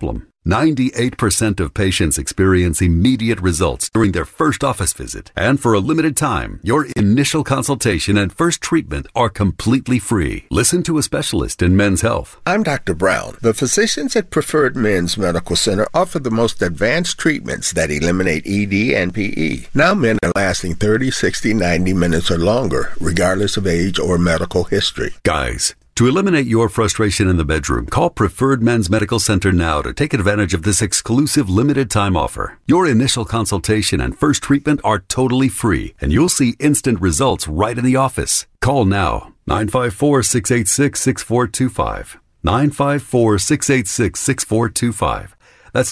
98% of patients experience immediate results during their first office visit. And for a limited time, your initial consultation and first treatment are completely free. Listen to a specialist in Men's Health. I'm Dr. Brown. The physicians at Preferred Men's Medical Center offer the most advanced treatments that eliminate ED and PE. Now men are lasting 30, 60, 90 minutes or longer, regardless of age or medical history. Guys, to eliminate your frustration in the bedroom, call Preferred Men's Medical Center now to take advantage of this exclusive limited-time offer. Your initial consultation and first treatment are totally free, and you'll see instant results right in the office. Call now, 954-686-6425. 954-686-6425. That's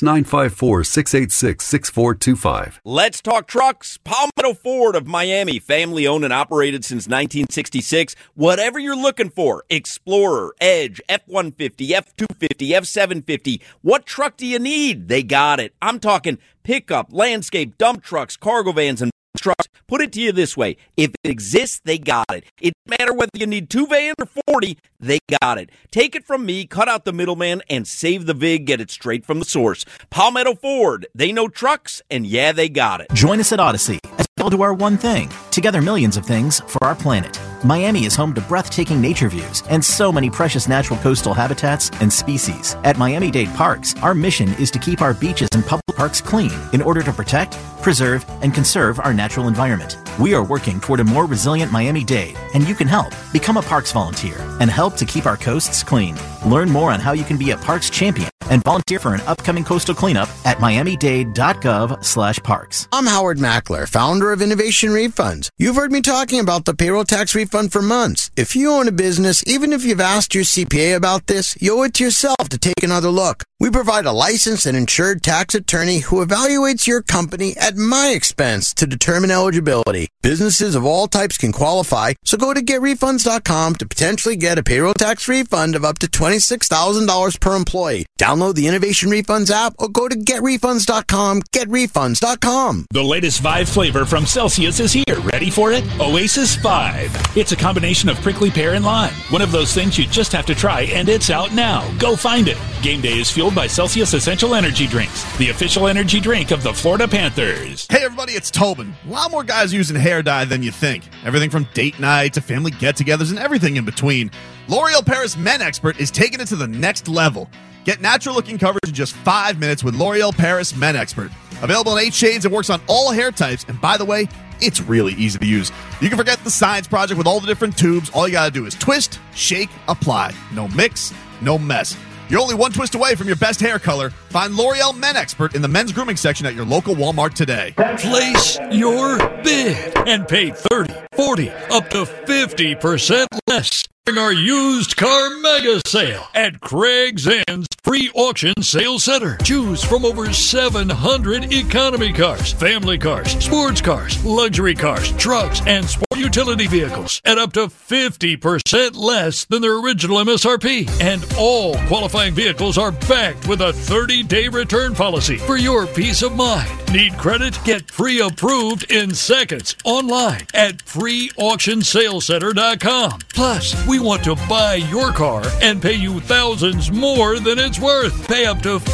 954-686-6425. Let's talk trucks. Palmetto Ford of Miami, family owned and operated since 1966. Whatever you're looking for, Explorer, Edge, F-150, F-250, F-750. What truck do you need? They got it. I'm talking pickup, landscape, dump trucks, cargo vans, and trucks. Put it to you this way. If it exists, they got it. It doesn't matter whether you need 2 vans or 40, they got it. Take it from me, cut out the middleman, and save the VIG. Get it straight from the source. Palmetto Ford. They know trucks, and yeah, they got it. Join us at Odyssey as we all do our one thing. Together, millions of things for our planet. Miami is home to breathtaking nature views and so many precious natural coastal habitats and species. At Miami-Dade Parks, our mission is to keep our beaches and public parks clean in order to protect, preserve, and conserve our natural environment. We are working toward a more resilient Miami-Dade, and you can help. Become a Parks volunteer and help to keep our coasts clean. Learn more on how you can be a Parks champion and volunteer for an upcoming coastal cleanup at miamidade.gov/parks. I'm Howard Mackler, founder of Innovation Refunds. You've heard me talking about the payroll tax refund for months. If you own a business, even if you've asked your CPA about this, you owe it to yourself to take another look. We provide a licensed and insured tax attorney who evaluates your company at my expense to determine eligibility. Businesses of all types can qualify, so go to getrefunds.com to potentially get a payroll tax refund of up to $26,000 per employee. Download the Innovation Refunds app or go to getrefunds.com, getrefunds.com. The latest Vibe flavor from Celsius is here. Ready for it? Oasis 5. It's a combination of prickly pear and lime. One of those things you just have to try, and it's out now. Go find it. Game day is fueled by Celsius Essential Energy Drinks, the official energy drink of the Florida Panthers. Hey everybody, it's Tobin. A lot more guys using hair dye than you think. Everything from date night to family get-togethers and everything in between. L'Oreal Paris Men Expert is taking it to the next level. Get natural-looking coverage in just 5 minutes with L'Oreal Paris Men Expert. Available in 8 shades and works on all hair types. And by the way, it's really easy to use. You can forget the science project with all the different tubes. All you got to do is twist, shake, apply. No mix, no mess. You're only one twist away from your best hair color. Find L'Oreal Men Expert in the men's grooming section at your local Walmart today. Place your bid and pay 30, 40, up to 50% less during our used car mega sale at Craig's Inn's free auction sales center. Choose from over 700 economy cars, family cars, sports cars, luxury cars, trucks, and sport utility vehicles at up to 50% less than their original MSRP. And all qualifying vehicles are backed with a 30-day return policy for your peace of mind. Need credit? Get pre-approved in seconds online at freeauctionsalescenter.com. Plus, we want to buy your car and pay you thousands more than it's worth. Pay up to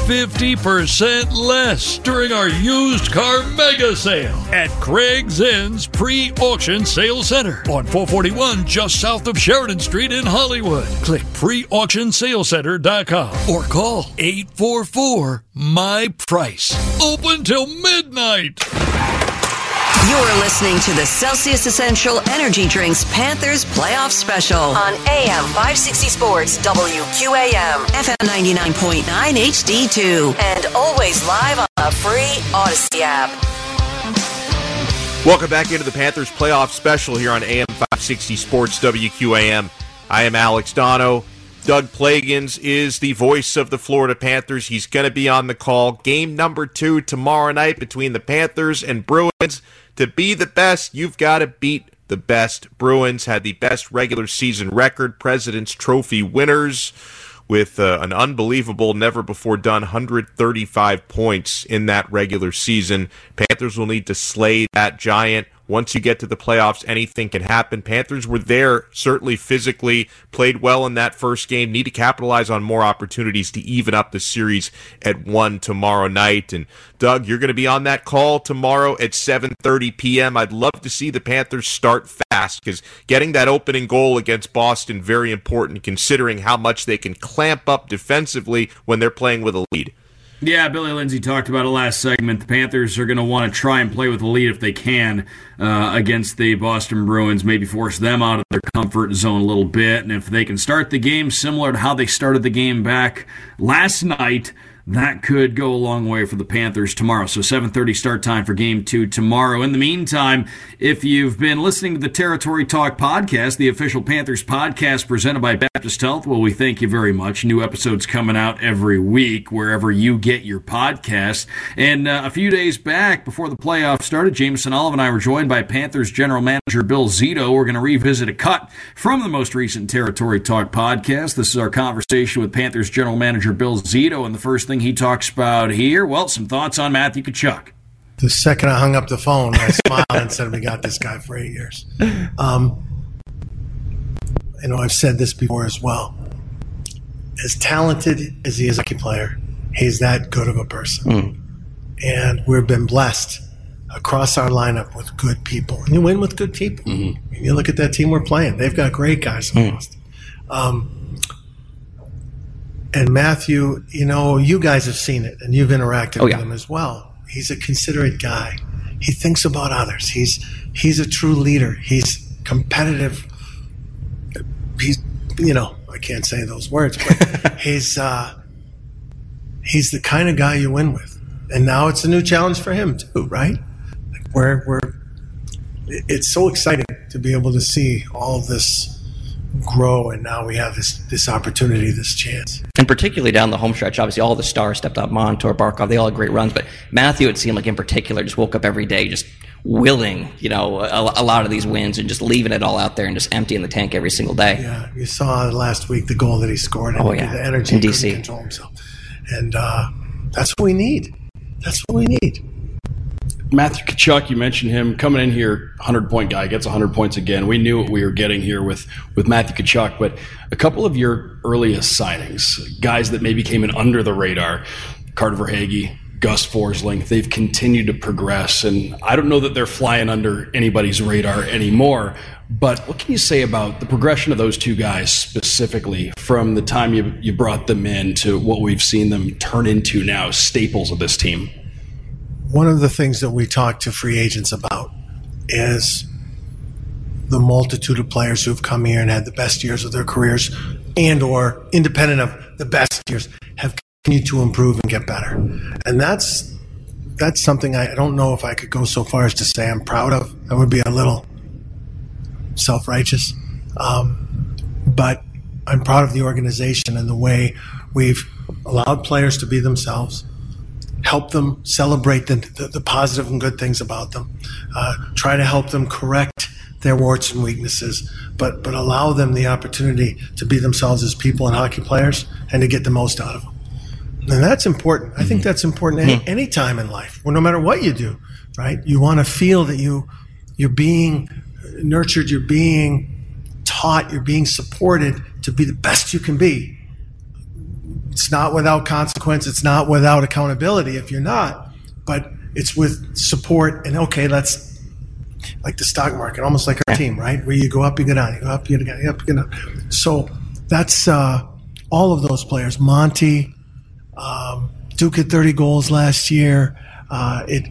50% less during our used car mega sale at Craig's Inn's pre-auction sales center on 441 just south of Sheridan Street in Hollywood. Click preauctionsalescenter.com or call 844-MY-PRICE. Open till midnight. You're listening to the Celsius Essential Energy Drinks Panthers Playoff Special on AM 560 Sports WQAM, FM 99.9 HD2, and always live on the free Odyssey app. Welcome back into the Panthers Playoff Special here on AM 560 Sports WQAM. I am Alex Dono. Doug Plagans is the voice of the Florida Panthers. He's going to be on the call. Game number 2 tomorrow night between the Panthers and Bruins. To be the best, you've got to beat the best. Bruins had the best regular season record, President's Trophy winners, with an unbelievable, never-before-done 135 points in that regular season. Panthers will need to slay that giant once you get to the playoffs, anything can happen. Panthers were there, certainly physically, played well in that first game, need to capitalize on more opportunities to even up the series at 1 tomorrow night. And Doug, you're going to be on that call tomorrow at 7:30 p.m. I'd love to see the Panthers start fast, because getting that opening goal against Boston, very important considering how much they can clamp up defensively when they're playing with a lead. Yeah, Billy Lindsay talked about it last segment. The Panthers are going to want to try and play with the lead if they can against the Boston Bruins, maybe force them out of their comfort zone a little bit. And if they can start the game similar to how they started the game back last night, that could go a long way for the Panthers tomorrow. So 7:30 start time for Game 2 tomorrow. In the meantime, if you've been listening to the Territory Talk podcast, the official Panthers podcast presented by Baptist Health, well, we thank you very much. New episodes coming out every week wherever you get your podcasts. And a few days back, before the playoffs started, Jameson Olive and I were joined by Panthers general manager Bill Zito. We're going to revisit a cut from the most recent Territory Talk podcast. This is our conversation with Panthers general manager Bill Zito, and the first thing he talks about here, well, some thoughts on Matthew Tkachuk. The second I hung up the phone, I smiled and said, we got this guy for 8 years. I've said this before as well. As talented as he is a hockey player, he's that good of a person. And we've been blessed across our lineup with good people. And you win with good people. And you look at that team we're playing. They've got great guys in Boston. And Matthew, you guys have seen it, and you've interacted with him as well. He's a considerate guy. He thinks about others. He's a true leader. He's competitive. He's, I can't say those words, but he's the kind of guy you win with. And now it's a new challenge for him too, right? It's so exciting to be able to see all of this grow, and now we have this opportunity, this chance. And particularly down the home stretch, obviously all the stars stepped up, Montour, Barkov, they all had great runs, but Matthew, it seemed like in particular, just woke up every day just willing, a lot of these wins and just leaving it all out there and just emptying the tank every single day. Yeah, you saw last week the goal that he scored, and the energy in he DC. couldn't control himself. And that's what we need. That's what we need. Matthew Tkachuk, you mentioned him coming in here, 100-point guy, gets 100 points again. We knew what we were getting here with Matthew Tkachuk, but a couple of your earliest signings, guys that maybe came in under the radar, Carter Verhaeghe, Gus Forsling, they've continued to progress, and I don't know that they're flying under anybody's radar anymore, but what can you say about the progression of those two guys specifically from the time you brought them in to what we've seen them turn into now, staples of this team? One of the things that we talk to free agents about is the multitude of players who've come here and had the best years of their careers and or independent of the best years have continued to improve and get better. And that's something I don't know if I could go so far as to say I'm proud of. That would be a little self-righteous. But I'm proud of the organization and the way we've allowed players to be themselves, help them celebrate the positive and good things about them, try to help them correct their warts and weaknesses, but allow them the opportunity to be themselves as people and hockey players and to get the most out of them. And that's important. I think that's important any time in life, no matter what you do, right? You want to feel that you're being nurtured, you're being taught, you're being supported to be the best you can be. It's not without consequence. It's not without accountability if you're not, but it's with support and let's, like the stock market, almost like our team, right? Where you go up, you go down, you go up, you go down, you go up, you go down. So that's all of those players. Monty, Duke had 30 goals last year. I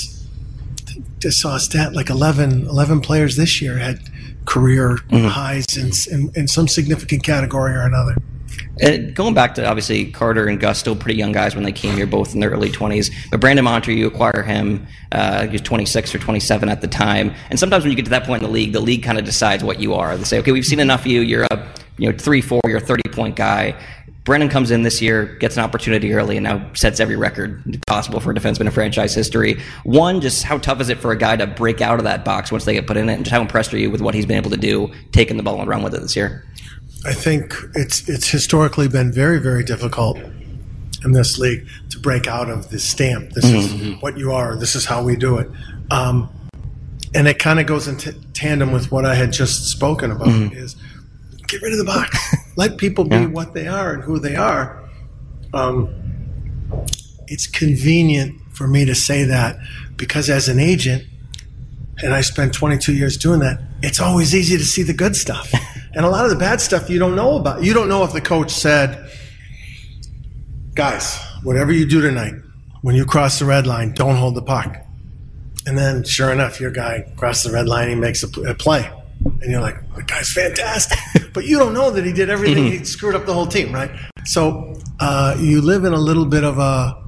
saw a stat like 11 players this year had career highs in some significant category or another. Going back to, obviously, Carter and Gus, still pretty young guys when they came here, both in their early 20s. But Brandon Montour, you acquire him, he was 26 or 27 at the time. And sometimes when you get to that point in the league kind of decides what you are. They say, okay, we've seen enough of you. You're a 3-4, you're a 30-point guy. Brandon comes in this year, gets an opportunity early, and now sets every record possible for a defenseman in franchise history. One, just how tough is it for a guy to break out of that box once they get put in it? And just how impressed are you with what he's been able to do, taking the ball and run with it this year? I think it's historically been very, very difficult in this league to break out of this stamp. This is what you are. This is how we do it. and it kind of goes in tandem with what I had just spoken about, is get rid of the box. Let people be what they are and who they are. It's convenient for me to say that because as an agent, and I spent 22 years doing that, it's always easy to see the good stuff. And a lot of the bad stuff you don't know about. You don't know if the coach said, guys, whatever you do tonight, when you cross the red line, don't hold the puck. And then, sure enough, your guy crosses the red line, he makes a play. And you're like, the guy's fantastic. But you don't know that he did everything. He screwed up the whole team, right? So you live in a little bit of a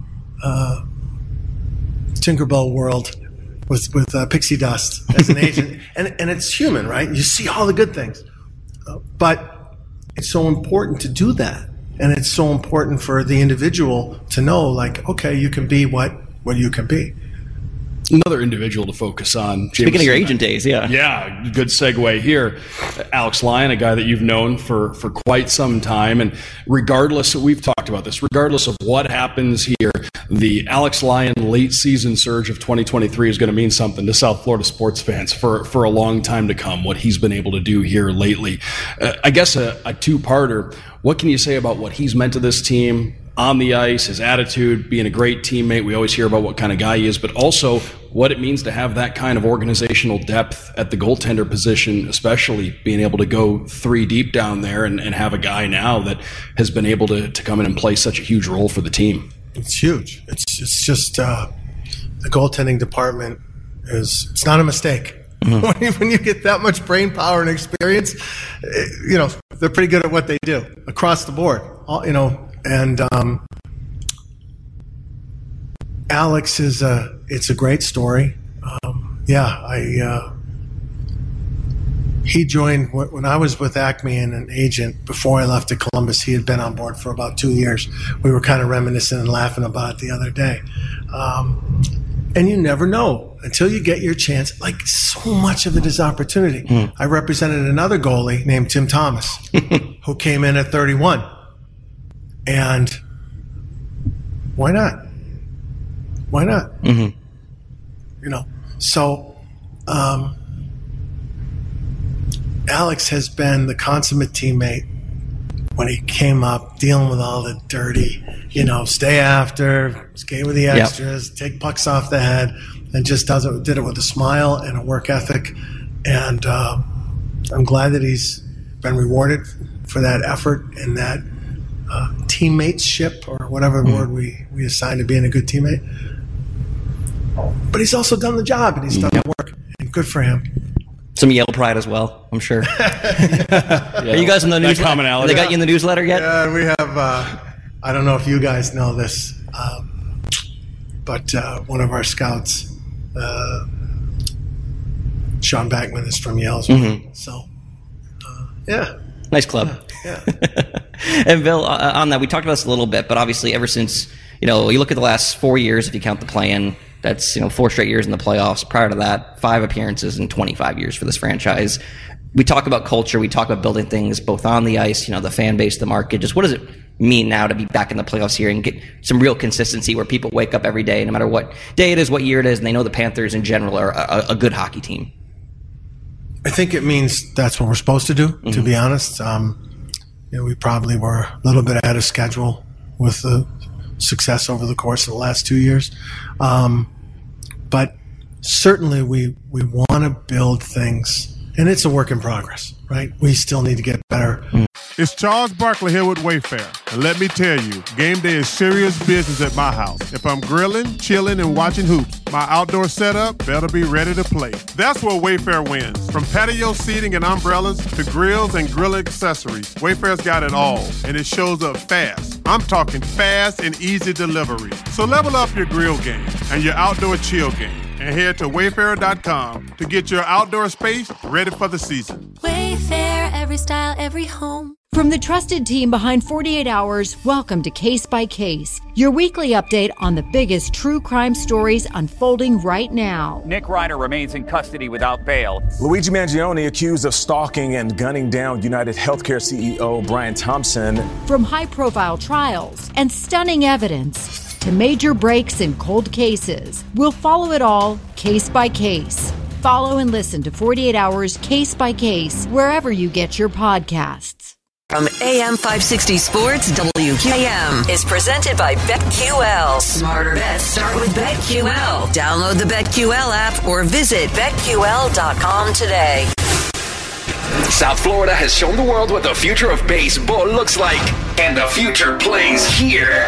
Tinkerbell world with pixie dust as an agent. And it's human, right? You see all the good things. But it's so important to do that. And it's so important for the individual to know, like, okay, you can be what you can be. Another individual to focus on. Speaking of your agent days, yeah. Yeah, good segue here. Alex Lyon, a guy that you've known for quite some time. And regardless, we've talked about this, regardless of what happens here, the Alex Lyon late season surge of 2023 is going to mean something to South Florida sports fans for a long time to come, what he's been able to do here lately. I guess a two-parter. What can you say about what he's meant to this team on the ice, his attitude, being a great teammate? We always hear about what kind of guy he is, but also what it means to have that kind of organizational depth at the goaltender position, especially being able to go 3 deep down there and have a guy now that has been able to come in and play such a huge role for the team. It's huge. It's just the goaltending department it's not a mistake. When you get that much brain power and experience, they're pretty good at what they do across the board. And Alex it's a great story. He joined when I was with Acme and an agent before I left to Columbus. He had been on board for about 2 years. We were kind of reminiscing and laughing about it the other day. And you never know until you get your chance. Like, so much of it is opportunity. I represented another goalie named Tim Thomas who came in at 31. And why not? Why not? So Alex has been the consummate teammate when he came up, dealing with all the dirty, stay after, skate with the extras, take pucks off the head, and just did it with a smile and a work ethic. And I'm glad that he's been rewarded for that effort and that teammateship, or whatever word we assign to being a good teammate. But he's also done the job, and he's done the work, and good for him. Some Yale pride as well, I'm sure. Are you guys in the newsletter? They got you in the newsletter yet? Yeah, we have, I don't know if you guys know this, but one of our scouts, Sean Backman, is from Yale as well. So, yeah. Nice club. Yeah. And Bill, on that, we talked about this a little bit, but obviously ever since, you look at the last 4 years, if you count the play-in, that's 4 straight years in the playoffs. Prior to that, 5 appearances in 25 years for this franchise. We talk about culture. We talk about building things both on the ice, the fan base, the market. Just what does it mean now to be back in the playoffs here and get some real consistency where people wake up every day, no matter what day it is, what year it is, and they know the Panthers in general are a good hockey team? I think it means that's what we're supposed to do, to be honest. We probably were a little bit ahead of schedule with the success over the course of the last 2 years. But certainly we want to build things, and it's a work in progress, right? We still need to get better. It's Charles Barkley here with Wayfair. And let me tell you, game day is serious business at my house. If I'm grilling, chilling, and watching hoops, my outdoor setup better be ready to play. That's where Wayfair wins. From patio seating and umbrellas to grills and grill accessories, Wayfair's got it all, and it shows up fast. I'm talking fast and easy delivery. So level up your grill game and your outdoor chill game, and head to Wayfair.com to get your outdoor space ready for the season. Wayfair, every style, every home. From the trusted team behind 48 Hours, welcome to Case by Case, your weekly update on the biggest true crime stories unfolding right now. Nick Ryder remains in custody without bail. Luigi Mangione accused of stalking and gunning down United Healthcare CEO Brian Thompson. From high-profile trials and stunning evidence to major breaks in cold cases, we'll follow it all case by case. Follow and listen to 48 Hours Case by Case wherever you get your podcasts. From AM 560 Sports, WQAM is presented by BetQL. Smarter bets start with BetQL. Download the BetQL app or visit BetQL.com today. South Florida has shown the world what the future of baseball looks like, and the future plays here.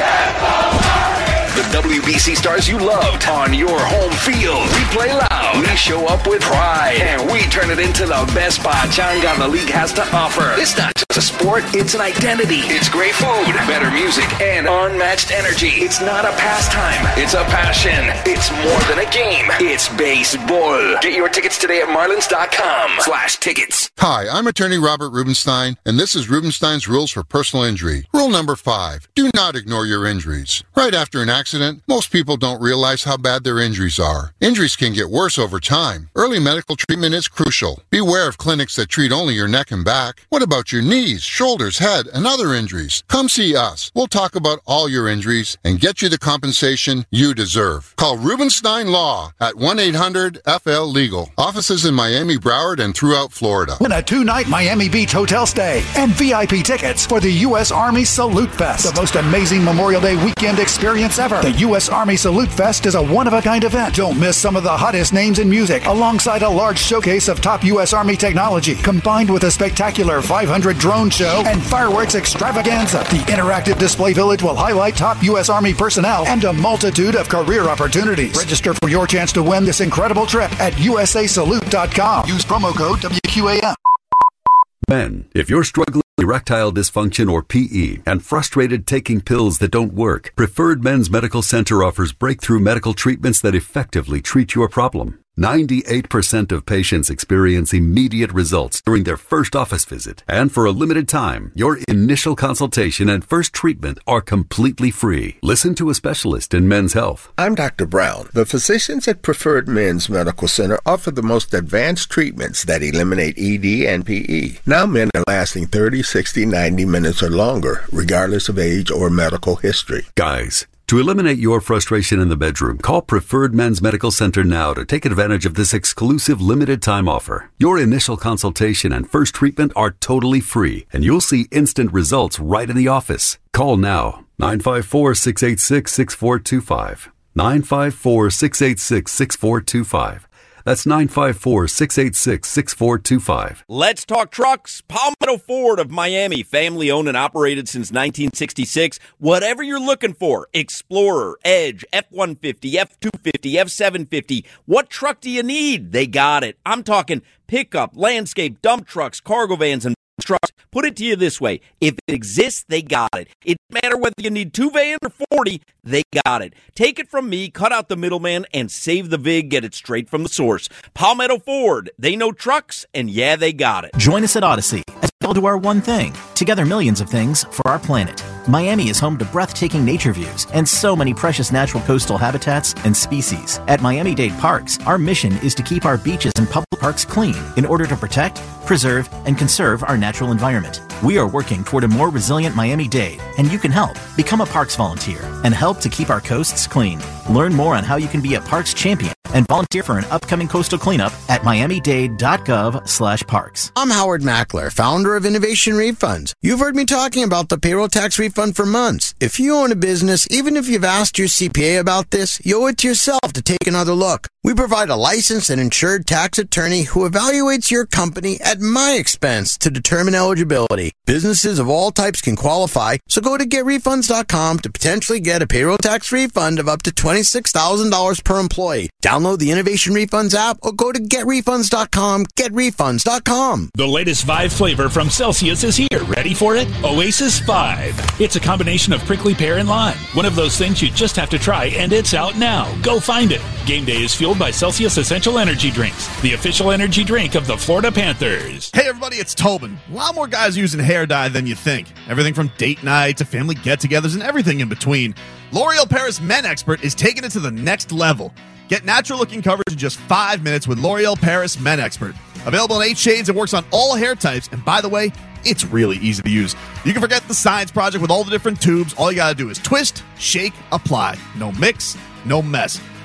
The WBC stars you loved on your home field. We play loud, we show up with pride, and we turn it into the best pachanga the league has to offer. It's not just a sport, it's an identity. It's great food, better music, and unmatched energy. It's not a pastime, it's a passion. It's more than a game, it's baseball. Get your tickets today at marlins.com/tickets. Hi, I'm attorney Robert Rubenstein, and this is Rubenstein's Rules for Personal Injury. Rule number 5, do not ignore your injuries. Right after an accident, most people don't realize how bad their injuries are. Injuries can get worse over time. Early medical treatment is crucial. Beware of clinics that treat only your neck and back. What about your knees, shoulders, head, and other injuries? Come see us. We'll talk about all your injuries and get you the compensation you deserve. Call Rubenstein Law at 1-800-FL-LEGAL. Offices in Miami, Broward, and throughout Florida. Win a 2-night Miami Beach hotel stay and VIP tickets for the U.S. Army Salute Fest, the most amazing Memorial Day weekend experience ever. The U.S. Army Salute Fest is a one-of-a-kind event. Don't miss some of the hottest names in music, alongside a large showcase of top U.S. Army technology, combined with a spectacular 500 drone show and fireworks extravaganza. The interactive display village will highlight top U.S. Army personnel and a multitude of career opportunities. Register for your chance to win this incredible trip at usasalute.com. Use promo code WQAM. Men, if you're struggling with erectile dysfunction or PE and frustrated taking pills that don't work, Preferred Men's Medical Center offers breakthrough medical treatments that effectively treat your problem. 98% of patients experience immediate results during their first office visit. And for a limited time, your initial consultation and first treatment are completely free. Listen to a specialist in men's health. I'm Dr. Brown. The physicians at Preferred Men's Medical Center offer the most advanced treatments that eliminate ED and PE. Now men are lasting 30, 60, 90 minutes or longer, regardless of age or medical history. Guys, to eliminate your frustration in the bedroom, call Preferred Men's Medical Center now to take advantage of this exclusive limited-time offer. Your initial consultation and first treatment are totally free, and you'll see instant results right in the office. Call now, 954-686-6425. 954-686-6425. That's 954-686-6425. Let's talk trucks. Palmetto Ford of Miami, family owned and operated since 1966. Whatever you're looking for, Explorer, Edge, F-150, F-250, F-750. What truck do you need? They got it. I'm talking pickup, landscape, dump trucks, cargo vans, and trucks. Put it to you this way. If it exists, they got it. It doesn't matter whether you need 2 vans or 40, they got it. Take it from me, cut out the middleman, and save the VIG. Get it straight from the source. Palmetto Ford. They know trucks, and yeah, they got it. Join us at Odyssey as we all do our one thing. Together, millions of things for our planet. Miami is home to breathtaking nature views and so many precious natural coastal habitats and species. At Miami-Dade Parks, our mission is to keep our beaches and public parks clean in order to protect, preserve, and conserve our natural environment. We are working toward a more resilient Miami-Dade, and you can help. Become a Parks volunteer and help to keep our coasts clean. Learn more on how you can be a Parks champion and volunteer for an upcoming coastal cleanup at miamidade.gov/parks. I'm Howard Mackler, founder of Innovation Refunds. You've heard me talking about the payroll tax refund for months. If you own a business, even if you've asked your CPA about this, you owe it to yourself to take another look. We provide a licensed and insured tax attorney who evaluates your company at my expense to determine eligibility. Businesses of all types can qualify, so go to getrefunds.com to potentially get a payroll tax refund of up to $26,000 per employee. Download the Innovation Refunds app or go to getrefunds.com, getrefunds.com. The latest Vibe flavor from Celsius is here. Ready for it? Oasis Vibe. It's a combination of prickly pear and lime. One of those things you just have to try, and it's out now. Go find it. Game day is fueled by Celsius Essential Energy Drinks, the official energy drink of the Florida Panthers. Hey everybody, it's Tobin. A lot more guys using hair dye than you think. Everything from date night to family get-togethers and everything in between. L'Oreal Paris Men Expert is taking it to the next level. Get natural-looking coverage in just 5 minutes with L'Oreal Paris Men Expert. Available in 8 shades and works on all hair types. And by the way, it's really easy to use. You can forget the science project with all the different tubes. All you got to do is twist, shake, apply. No mix, no mess.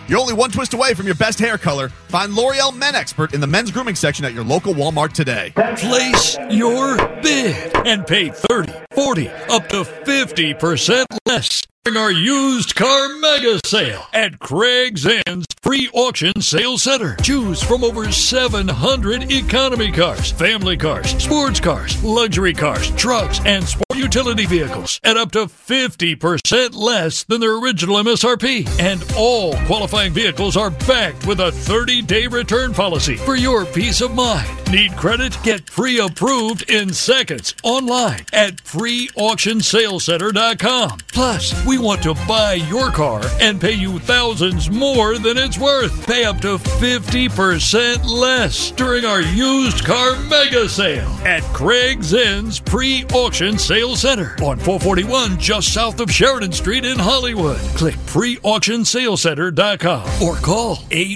You're only one twist away from your best hair color. Find L'Oreal Men Expert in the men's grooming section at your local Walmart today. Place your bid and pay 30, 40, up to 50% less during our used car mega sale at Craig's Inn's free auction sales center. Choose from over 700 economy cars, family cars, sports cars, luxury cars, trucks, and sport utility vehicles at up to 50% less than their original MSRP. And all qualifying vehicles are backed with a 30-day return policy for your peace of mind. Need credit? Get pre-approved in seconds online at freeauctionsalescenter.com. Plus, we want to buy your car and pay you thousands more than it's worth. Pay up to 50% less during our used car mega sale at Craig's Inn's pre-auction sales center on 441 just south of Sheridan Street in Hollywood. Click preauctionsalescenter.com or call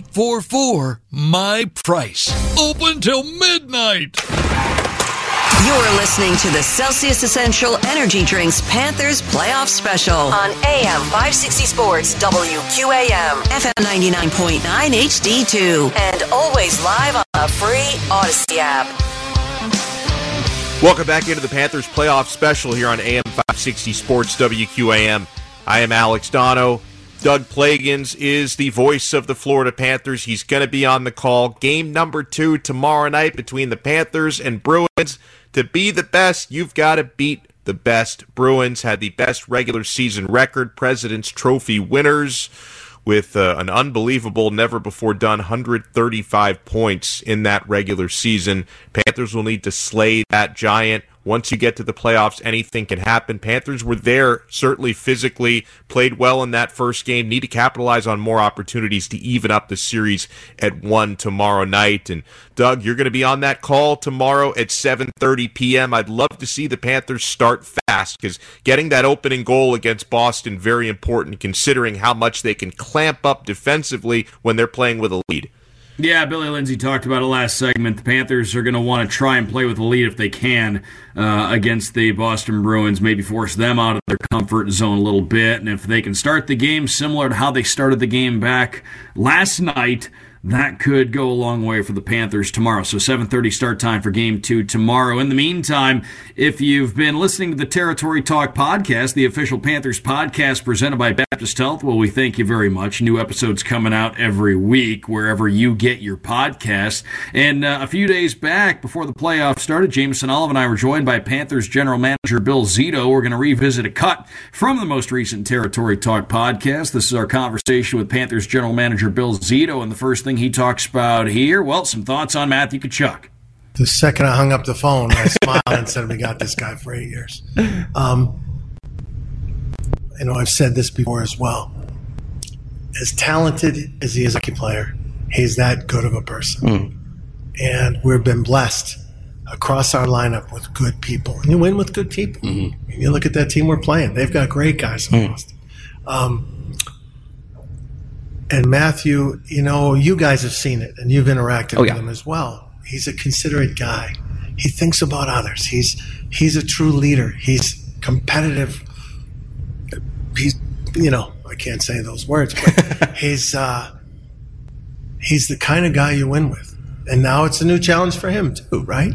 844-MY-PRICE. Open till midnight. You're listening to the Celsius Essential Energy Drinks Panthers Playoff Special on AM 560 Sports WQAM, FM 99.9 HD2, and always live on the free Odyssey app. Welcome back into the Panthers Playoff Special here on AM 560 Sports WQAM. I am Alex Dono. Doug Plagans is the voice of the Florida Panthers. He's going to be on the call. Game number 2 tomorrow night between the Panthers and Bruins. To be the best, you've got to beat the best. Bruins had the best regular season record, President's Trophy winners, with an unbelievable, never-before-done 135 points in that regular season. Panthers will need to slay that giant. Once you get to the playoffs, anything can happen. Panthers were there, certainly physically, played well in that first game, need to capitalize on more opportunities to even up the series at 1 tomorrow night. And Doug, you're going to be on that call tomorrow at 7:30 p.m. I'd love to see the Panthers start fast, because getting that opening goal against Boston, very important, considering how much they can clamp up defensively when they're playing with a lead. Yeah, Billy Lindsay talked about it last segment. The Panthers are going to want to try and play with the lead if they can against the Boston Bruins, maybe force them out of their comfort zone a little bit. And if they can start the game similar to how they started the game back last night, that could go a long way for the Panthers tomorrow. So 7:30 start time for Game 2 tomorrow. In the meantime, if you've been listening to the Territory Talk podcast, the official Panthers podcast presented by Baptist Health, well, we thank you very much. New episodes coming out every week wherever you get your podcasts. And a few days back, before the playoffs started, Jameson Olive and I were joined by Panthers general manager Bill Zito. We're going to revisit a cut from the most recent Territory Talk podcast. This is our conversation with Panthers general manager Bill Zito, and the first thing he talks about here, well, some thoughts on Matthew Tkachuk. The second I hung up the phone, I smiled and said, we got this guy for 8 years. I've said this before as well. As talented as he is a hockey player, he's that good of a person. And we've been blessed across our lineup with good people. And you win with good people. You look at that team we're playing. They've got great guys in Boston. And Matthew, you guys have seen it, and you've interacted with him as well. He's a considerate guy. He thinks about others. He's a true leader. He's competitive. He's, I can't say those words, but he's the kind of guy you win with. And now it's a new challenge for him too, right?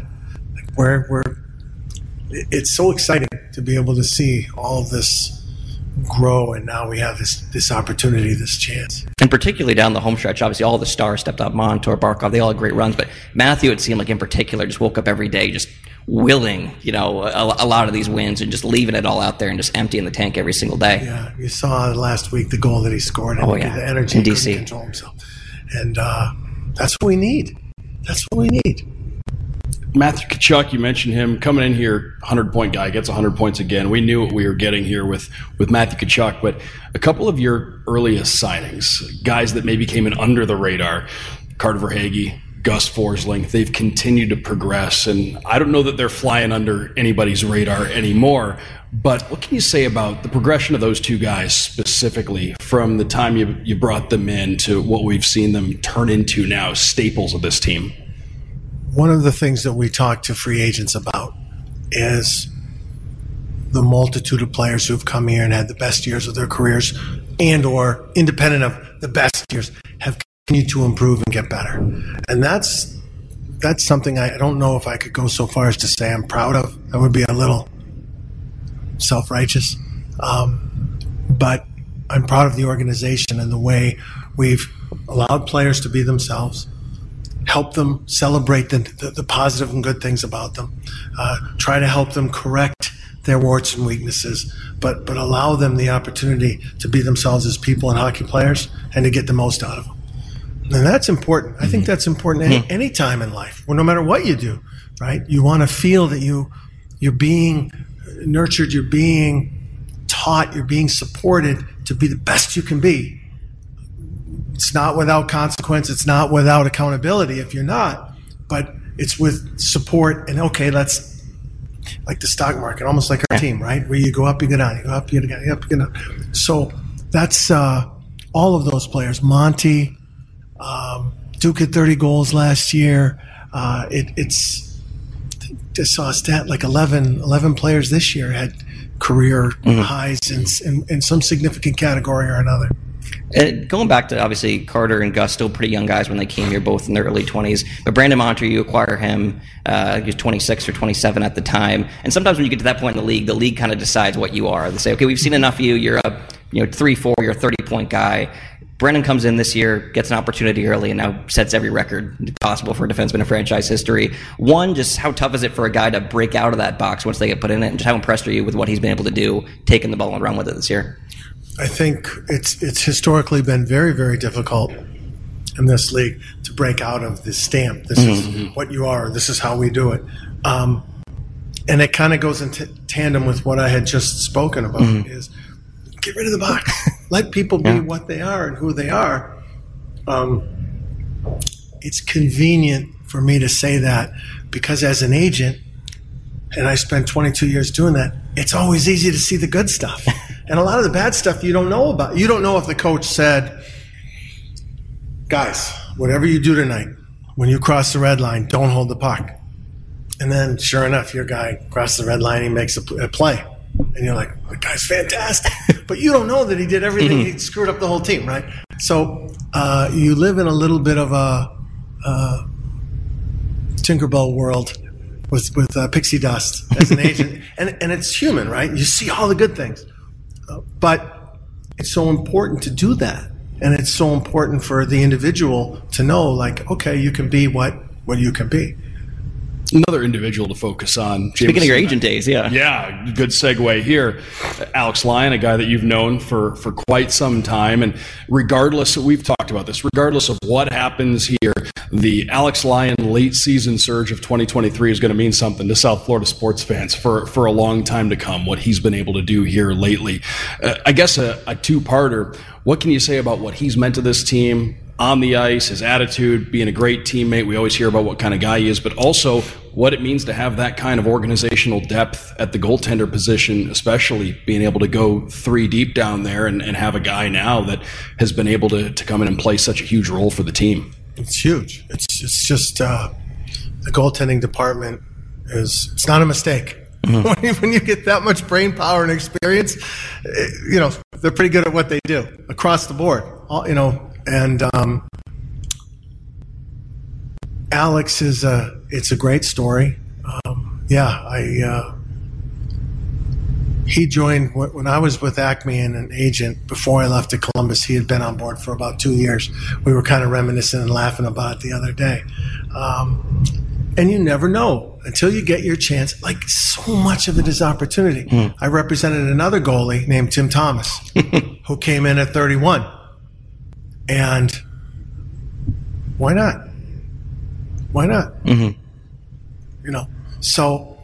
It's so exciting to be able to see all of this grow, and now we have this opportunity, this chance. And particularly down the home stretch, obviously all the stars stepped up, Montour, Barkov, they all had great runs, but Matthew, it seemed like in particular, just woke up every day just willing, a lot of these wins and just leaving it all out there and just emptying the tank every single day. Yeah, you saw last week the goal that he scored, and the energy in DC. Couldn't control himself. And that's what we need. That's what we need. Matthew Tkachuk, you mentioned him coming in here, 100-point guy, gets 100 points again. We knew what we were getting here with Matthew Tkachuk, but a couple of your earliest signings, guys that maybe came in under the radar, Carter Verhaeghe, Gus Forsling, they've continued to progress, and I don't know that they're flying under anybody's radar anymore, but what can you say about the progression of those two guys specifically from the time you brought them in to what we've seen them turn into now, staples of this team? One of the things that we talk to free agents about is the multitude of players who've come here and had the best years of their careers and or independent of the best years, have continued to improve and get better. And that's something I don't know if I could go so far as to say I'm proud of. That would be a little self-righteous. But I'm proud of the organization and the way we've allowed players to be themselves, help them celebrate the positive and good things about them, try to help them correct their warts and weaknesses, but allow them the opportunity to be themselves as people and hockey players and to get the most out of them. And that's important. I think that's important any time in life, no matter what you do, right? You want to feel that you're being nurtured, you're being taught, you're being supported to be the best you can be. It's not without consequence. It's not without accountability if you're not, but it's with support and, okay, let's, like the stock market, almost like our team, right? Where you go up, you go down, you go up, you go down, you go up, you go down. So that's all of those players. Monty, Duke had 30 goals last year. I saw a stat like 11 players this year had career highs in some significant category or another. Going back to, obviously, Carter and Gus, still pretty young guys when they came here, both in their early 20s. But Brandon Montour, you acquire him, he was 26 or 27 at the time. And sometimes when you get to that point in the league kind of decides what you are. They say, okay, we've seen enough of you. You're a 3-4, you're a 30-point guy. Brandon comes in this year, gets an opportunity early, and now sets every record possible for a defenseman in franchise history. One, just how tough is it for a guy to break out of that box once they get put in it? And just how impressed are you with what he's been able to do, taking the ball and run with it this year? I think it's historically been very, very difficult in this league to break out of this stamp. This is what you are. This is how we do it. And it kind of goes in tandem with what I had just spoken about is get rid of the box. Let people be what they are and who they are. It's convenient for me to say that because as an agent, and I spent 22 years doing that, it's always easy to see the good stuff. And a lot of the bad stuff you don't know about. You don't know if the coach said, guys, whatever you do tonight, when you cross the red line, don't hold the puck. And then, sure enough, your guy crosses the red line, he makes a play. And you're like, the guy's fantastic. But you don't know that he did everything. He screwed up the whole team, right? So you live in a little bit of a Tinkerbell world with pixie dust as an agent. And it's human, right? You see all the good things. But it's so important to do that. And it's so important for the individual to know, like, okay, you can be what you can be. Another individual to focus on. Speaking of your agent days, yeah. Yeah, good segue here. Alex Lyon, a guy that you've known for quite some time. And regardless, we've talked about this, regardless of what happens here, the Alex Lyon late season surge of 2023 is going to mean something to South Florida sports fans for a long time to come, what he's been able to do here lately. I guess a two-parter. What can you say about what he's meant to this team on the ice, his attitude, being a great teammate? We always hear about what kind of guy he is, but also what it means to have that kind of organizational depth at the goaltender position, especially being able to go 3 deep down there and have a guy now that has been able to come in and play such a huge role for the team. It's huge. It's just the goaltending department it's not a mistake. When you get that much brain power and experience, they're pretty good at what they do across the board. And Alex it's a great story. He joined when I was with Acme and an agent before I left to Columbus. He had been on board for about 2 years. We were kind of reminiscing and laughing about it the other day. And you never know until you get your chance. Like, so much of it is opportunity. I represented another goalie named Tim Thomas who came in at 31. And why not? Why not? So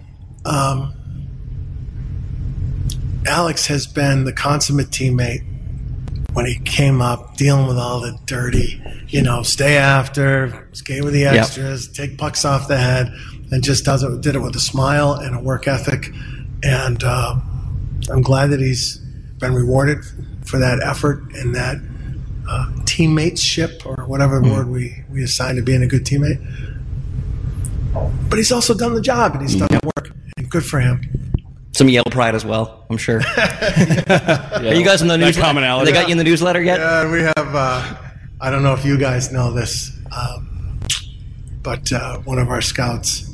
Alex has been the consummate teammate when he came up, dealing with all the dirty, stay after, skate with the extras, take pucks off the head, and just did it with a smile and a work ethic. And I'm glad that he's been rewarded for that effort and that teammateship, or whatever word we assign to being a good teammate. But he's also done the job, and he's done the work, and good for him. Some Yale pride as well, I'm sure. Are you guys in the newsletter? Commonality. They got you in the newsletter yet? Yeah, we have. I don't know if you guys know this, but one of our scouts,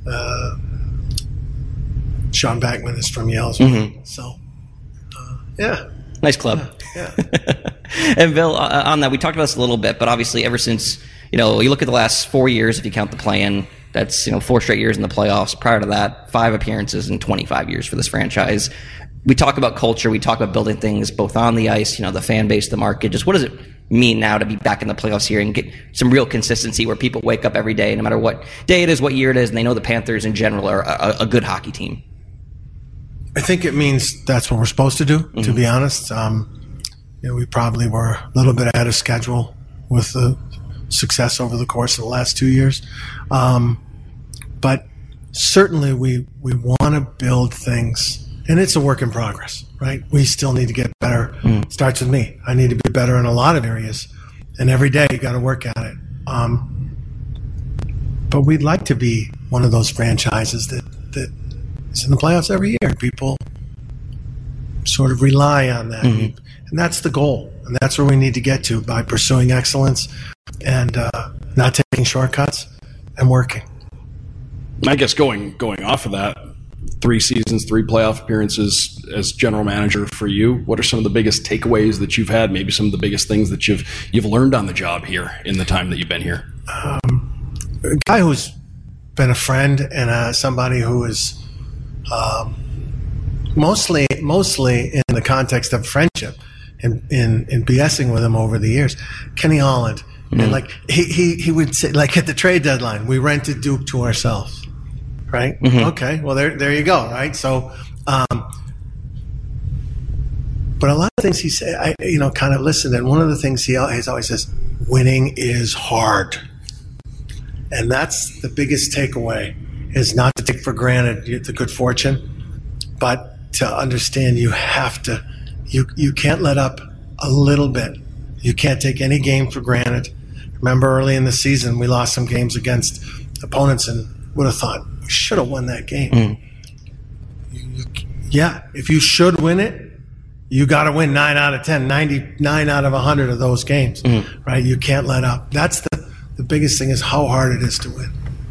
Sean Backman, is from Yale as well. Mm-hmm. So, yeah. Nice club. Yeah. And Bill, on that, we talked about this a little bit, but obviously ever since, you look at the last 4 years, if you count the play-in, that's 4 straight years in the playoffs. Prior to that, 5 appearances in 25 years for this franchise. We talk about culture. We talk about building things both on the ice, the fan base, the market. Just what does it mean now to be back in the playoffs here and get some real consistency where people wake up every day, no matter what day it is, what year it is, and they know the Panthers in general are a good hockey team? I think it means that's what we're supposed to do, to be honest. We probably were a little bit ahead of schedule with the success over the course of the last 2 years. But certainly we want to build things, and it's a work in progress, right? We still need to get better. Starts with me. I need to be better in a lot of areas, and every day you got to work at it. But we'd like to be one of those franchises that is in the playoffs every year. People sort of rely on that, and that's the goal, and that's where we need to get to by pursuing excellence and not taking shortcuts and working. I guess going off of that, 3 seasons, 3 playoff appearances as general manager for you. What are some of the biggest takeaways that you've had? Maybe some of the biggest things that you've learned on the job here in the time that you've been here. A guy who's been a friend and somebody who is mostly in the context of friendship and in BSing with him over the years, Kenny Holland. And he would say, like at the trade deadline, we rented Duke to ourselves. Right? Okay. Well, there you go. Right. So, but a lot of things he said, I kind of listened. And one of the things he always says, winning is hard. And that's the biggest takeaway, is not to take for granted the good fortune, but to understand you have to, you can't let up a little bit. You can't take any game for granted. Remember early in the season, we lost some games against opponents and would have thought, we should have won that game. If you should win it, you got to win 9 out of 10, 99 out of 100 of those games, right? You can't let up. That's the biggest thing, is how hard it is to win.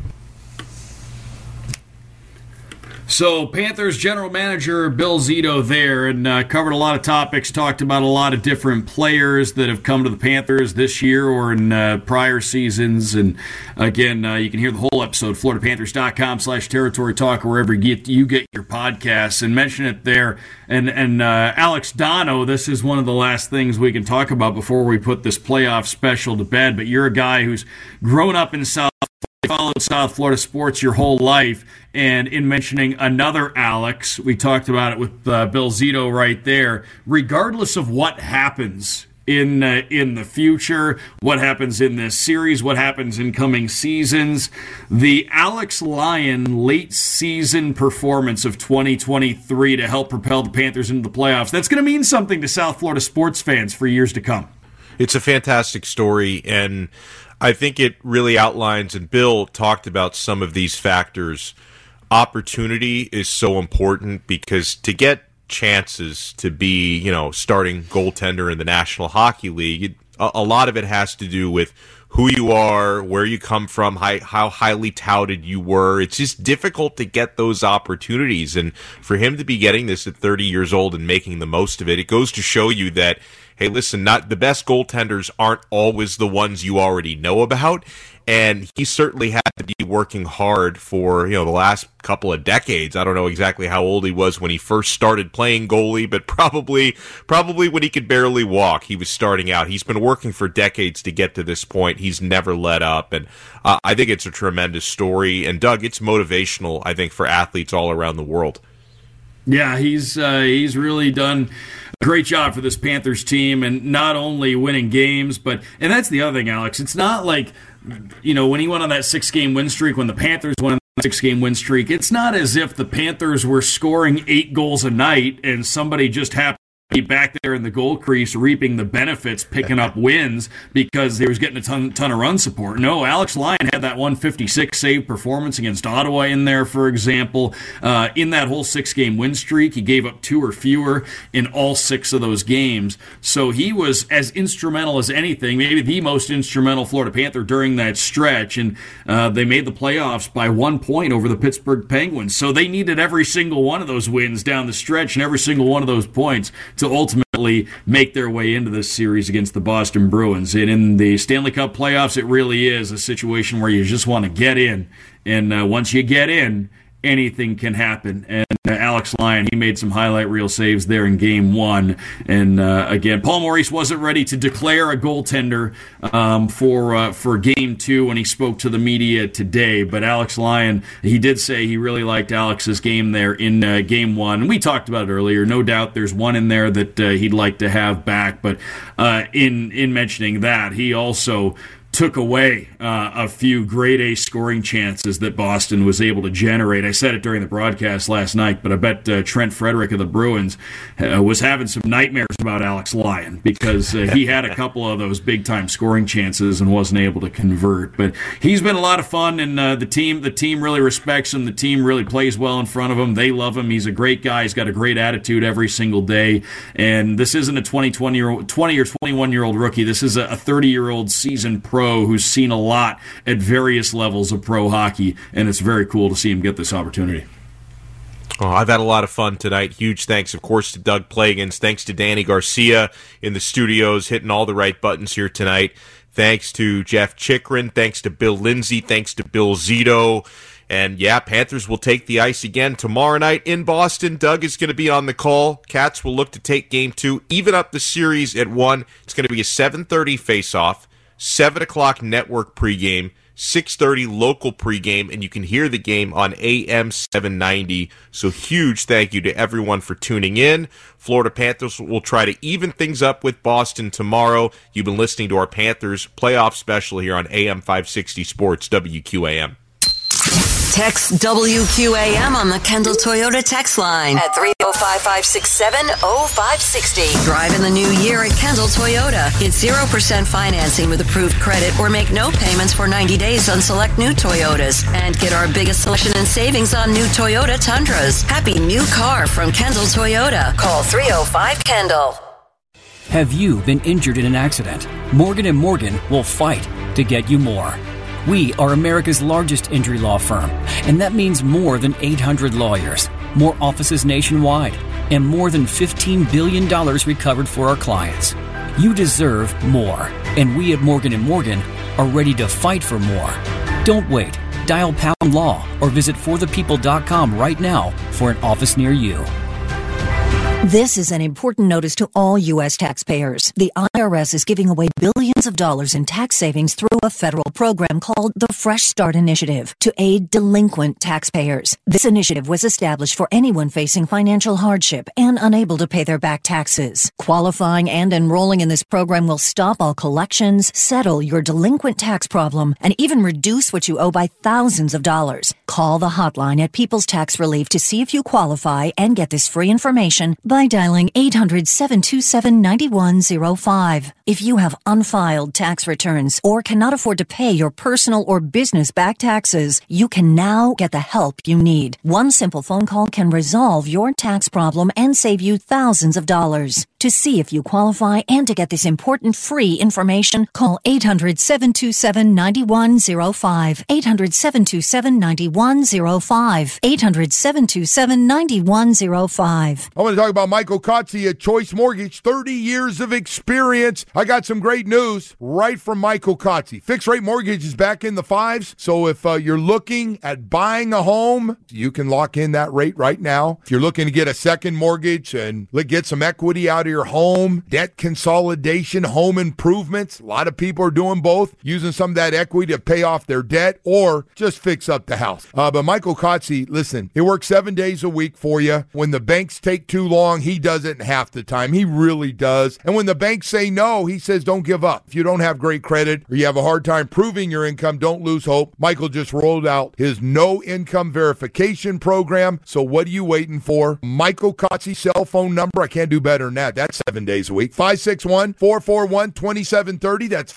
So, Panthers general manager Bill Zito there, and covered a lot of topics, talked about a lot of different players that have come to the Panthers this year or in prior seasons. And again, you can hear the whole episode, FloridaPanthers.com/Territory Talk, or wherever you get your podcasts, and mention it there. And Alex Dono, this is one of the last things we can talk about before we put this playoff special to bed. But you're a guy who's grown up in South Florida, followed South Florida sports your whole life, and in mentioning another Alex, we talked about it with Bill Zito right there. Regardless of what happens in the future, what happens in this series, what happens in coming seasons, the Alex Lyon late season performance of 2023 to help propel the Panthers into the playoffs, that's going to mean something to South Florida sports fans for years to come. It's a fantastic story, and I think it really outlines, and Bill talked about some of these factors. Opportunity is so important, because to get chances to be, starting goaltender in the National Hockey League, a lot of it has to do with who you are, where you come from, how highly touted you were. It's just difficult to get those opportunities. And for him to be getting this at 30 years old and making the most of it, it goes to show you that, hey, listen, not the best goaltenders aren't always the ones you already know about. And he certainly had to be working hard for, the last couple of decades. I don't know exactly how old he was when he first started playing goalie, but probably when he could barely walk, he was starting out. He's been working for decades to get to this point. He's never let up. And I think it's a tremendous story. And Doug, it's motivational, I think, for athletes all around the world. Yeah, he's really done a great job for this Panthers team, and not only winning games, and that's the other thing, Alex. It's not like, when he went on that 6-game win streak, when the Panthers went on that 6-game win streak, it's not as if the Panthers were scoring 8 goals a night and somebody just happened be back there in the goal crease reaping the benefits, picking up wins because he was getting a ton of run support. No, Alex Lyon had that 156 save performance against Ottawa in there, for example. In that whole 6-game win streak, he gave up 2 or fewer in all 6 of those games. So he was as instrumental as anything, maybe the most instrumental Florida Panther during that stretch. And they made the playoffs by 1 point over the Pittsburgh Penguins. So they needed every single one of those wins down the stretch and every single one of those points to ultimately make their way into this series against the Boston Bruins. And in the Stanley Cup playoffs, it really is a situation where you just want to get in. And once you get in, anything can happen. And Alex Lyon, he made some highlight reel saves there in Game 1. And again, Paul Maurice wasn't ready to declare a goaltender for Game 2 when he spoke to the media today. But Alex Lyon, he did say he really liked Alex's game there in Game 1. And we talked about it earlier. No doubt there's one in there that he'd like to have back. But in mentioning that, he also took away a few grade A scoring chances that Boston was able to generate. I said it during the broadcast last night, but I bet Trent Frederick of the Bruins was having some nightmares about Alex Lyon because he had a couple of those big-time scoring chances and wasn't able to convert. But he's been a lot of fun, and the team really respects him. The team really plays well in front of him. They love him. He's a great guy. He's got a great attitude every single day. And this isn't a 20 or 21-year-old rookie. This is a 30-year-old seasoned pro who's seen a lot at various levels of pro hockey, and it's very cool to see him get this opportunity. Oh, I've had a lot of fun tonight. Huge thanks, of course, to Doug Plagans. Thanks to Danny Garcia in the studios, hitting all the right buttons here tonight. Thanks to Jeff Chikrin. Thanks to Bill Lindsay. Thanks to Bill Zito. And yeah, Panthers will take the ice again tomorrow night in Boston. Doug is going to be on the call. Cats will look to take Game 2, even up the series at 1. It's going to be a 7:30 face-off. 7 o'clock network pregame, 6:30 local pregame, and you can hear the game on AM 790. So huge thank you to everyone for tuning in. Florida Panthers will try to even things up with Boston tomorrow. You've been listening to our Panthers playoff special here on AM 560 Sports WQAM. Text WQAM on the Kendall Toyota text line at 305-567-0560. Drive in the new year at Kendall Toyota. Get 0% financing with approved credit or make no payments for 90 days on select new Toyotas. And get our biggest selection and savings on new Toyota Tundras. Happy new car from Kendall Toyota. Call 305-KENDALL. Have you been injured in an accident? Morgan & Morgan will fight to get you more. We are America's largest injury law firm, and that means more than 800 lawyers, more offices nationwide, and more than $15 billion recovered for our clients. You deserve more, and we at Morgan & Morgan are ready to fight for more. Don't wait. Dial Pound Law or visit forthepeople.com right now for an office near you. This is an important notice to all U.S. taxpayers. The IRS is giving away billions of dollars in tax savings through a federal program called the Fresh Start Initiative to aid delinquent taxpayers. This initiative was established for anyone facing financial hardship and unable to pay their back taxes. Qualifying and enrolling in this program will stop all collections, settle your delinquent tax problem, and even reduce what you owe by thousands of dollars. Call the hotline at People's Tax Relief to see if you qualify and get this free information by dialing 800-727-9105. If you have unfiled tax returns or cannot afford to pay your personal or business back taxes, you can now get the help you need. One simple phone call can resolve your tax problem and save you thousands of dollars. To see if you qualify and to get this important free information, call 800-727-9105. 800-727-9105. 800-727-9105. I want to talk about Michael Kotze at Choice Mortgage, 30 years of experience. I got some great news right from Michael Kotze. Fixed rate mortgage is back in the 5s, so if you're looking at buying a home, you can lock in that rate right now. If you're looking to get a second mortgage and get some equity out of your home, debt consolidation, home improvements, a lot of people are doing both, using some of that equity to pay off their debt or just fix up the house. But Michael Kotze, listen, he works 7 days a week for you. When the banks take too long, long. He does it in half the time. He really does. And when the banks say no, he says don't give up. If you don't have great credit or you have a hard time proving your income, don't lose hope. Michael just rolled out his no income verification program. So what are you waiting for? Michael Kotze's cell phone number. I can't do better than that. That's 7 days a week. 561-441-2730. That's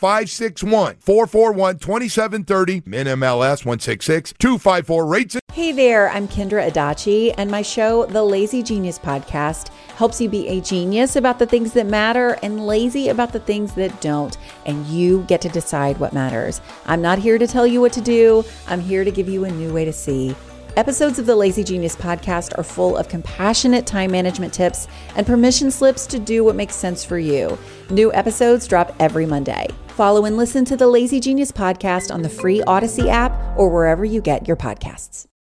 561-441-2730. Min MLS 166-254 rates. Hey there, I'm Kendra Adachi, and my show, The Lazy Genius Podcast, helps you be a genius about the things that matter and lazy about the things that don't, and you get to decide what matters. I'm not here to tell you what to do. I'm here to give you a new way to see. Episodes of the Lazy Genius Podcast are full of compassionate time management tips and permission slips to do what makes sense for you. New episodes drop every Monday. Follow and listen to the Lazy Genius Podcast on the free Odyssey app or wherever you get your podcasts.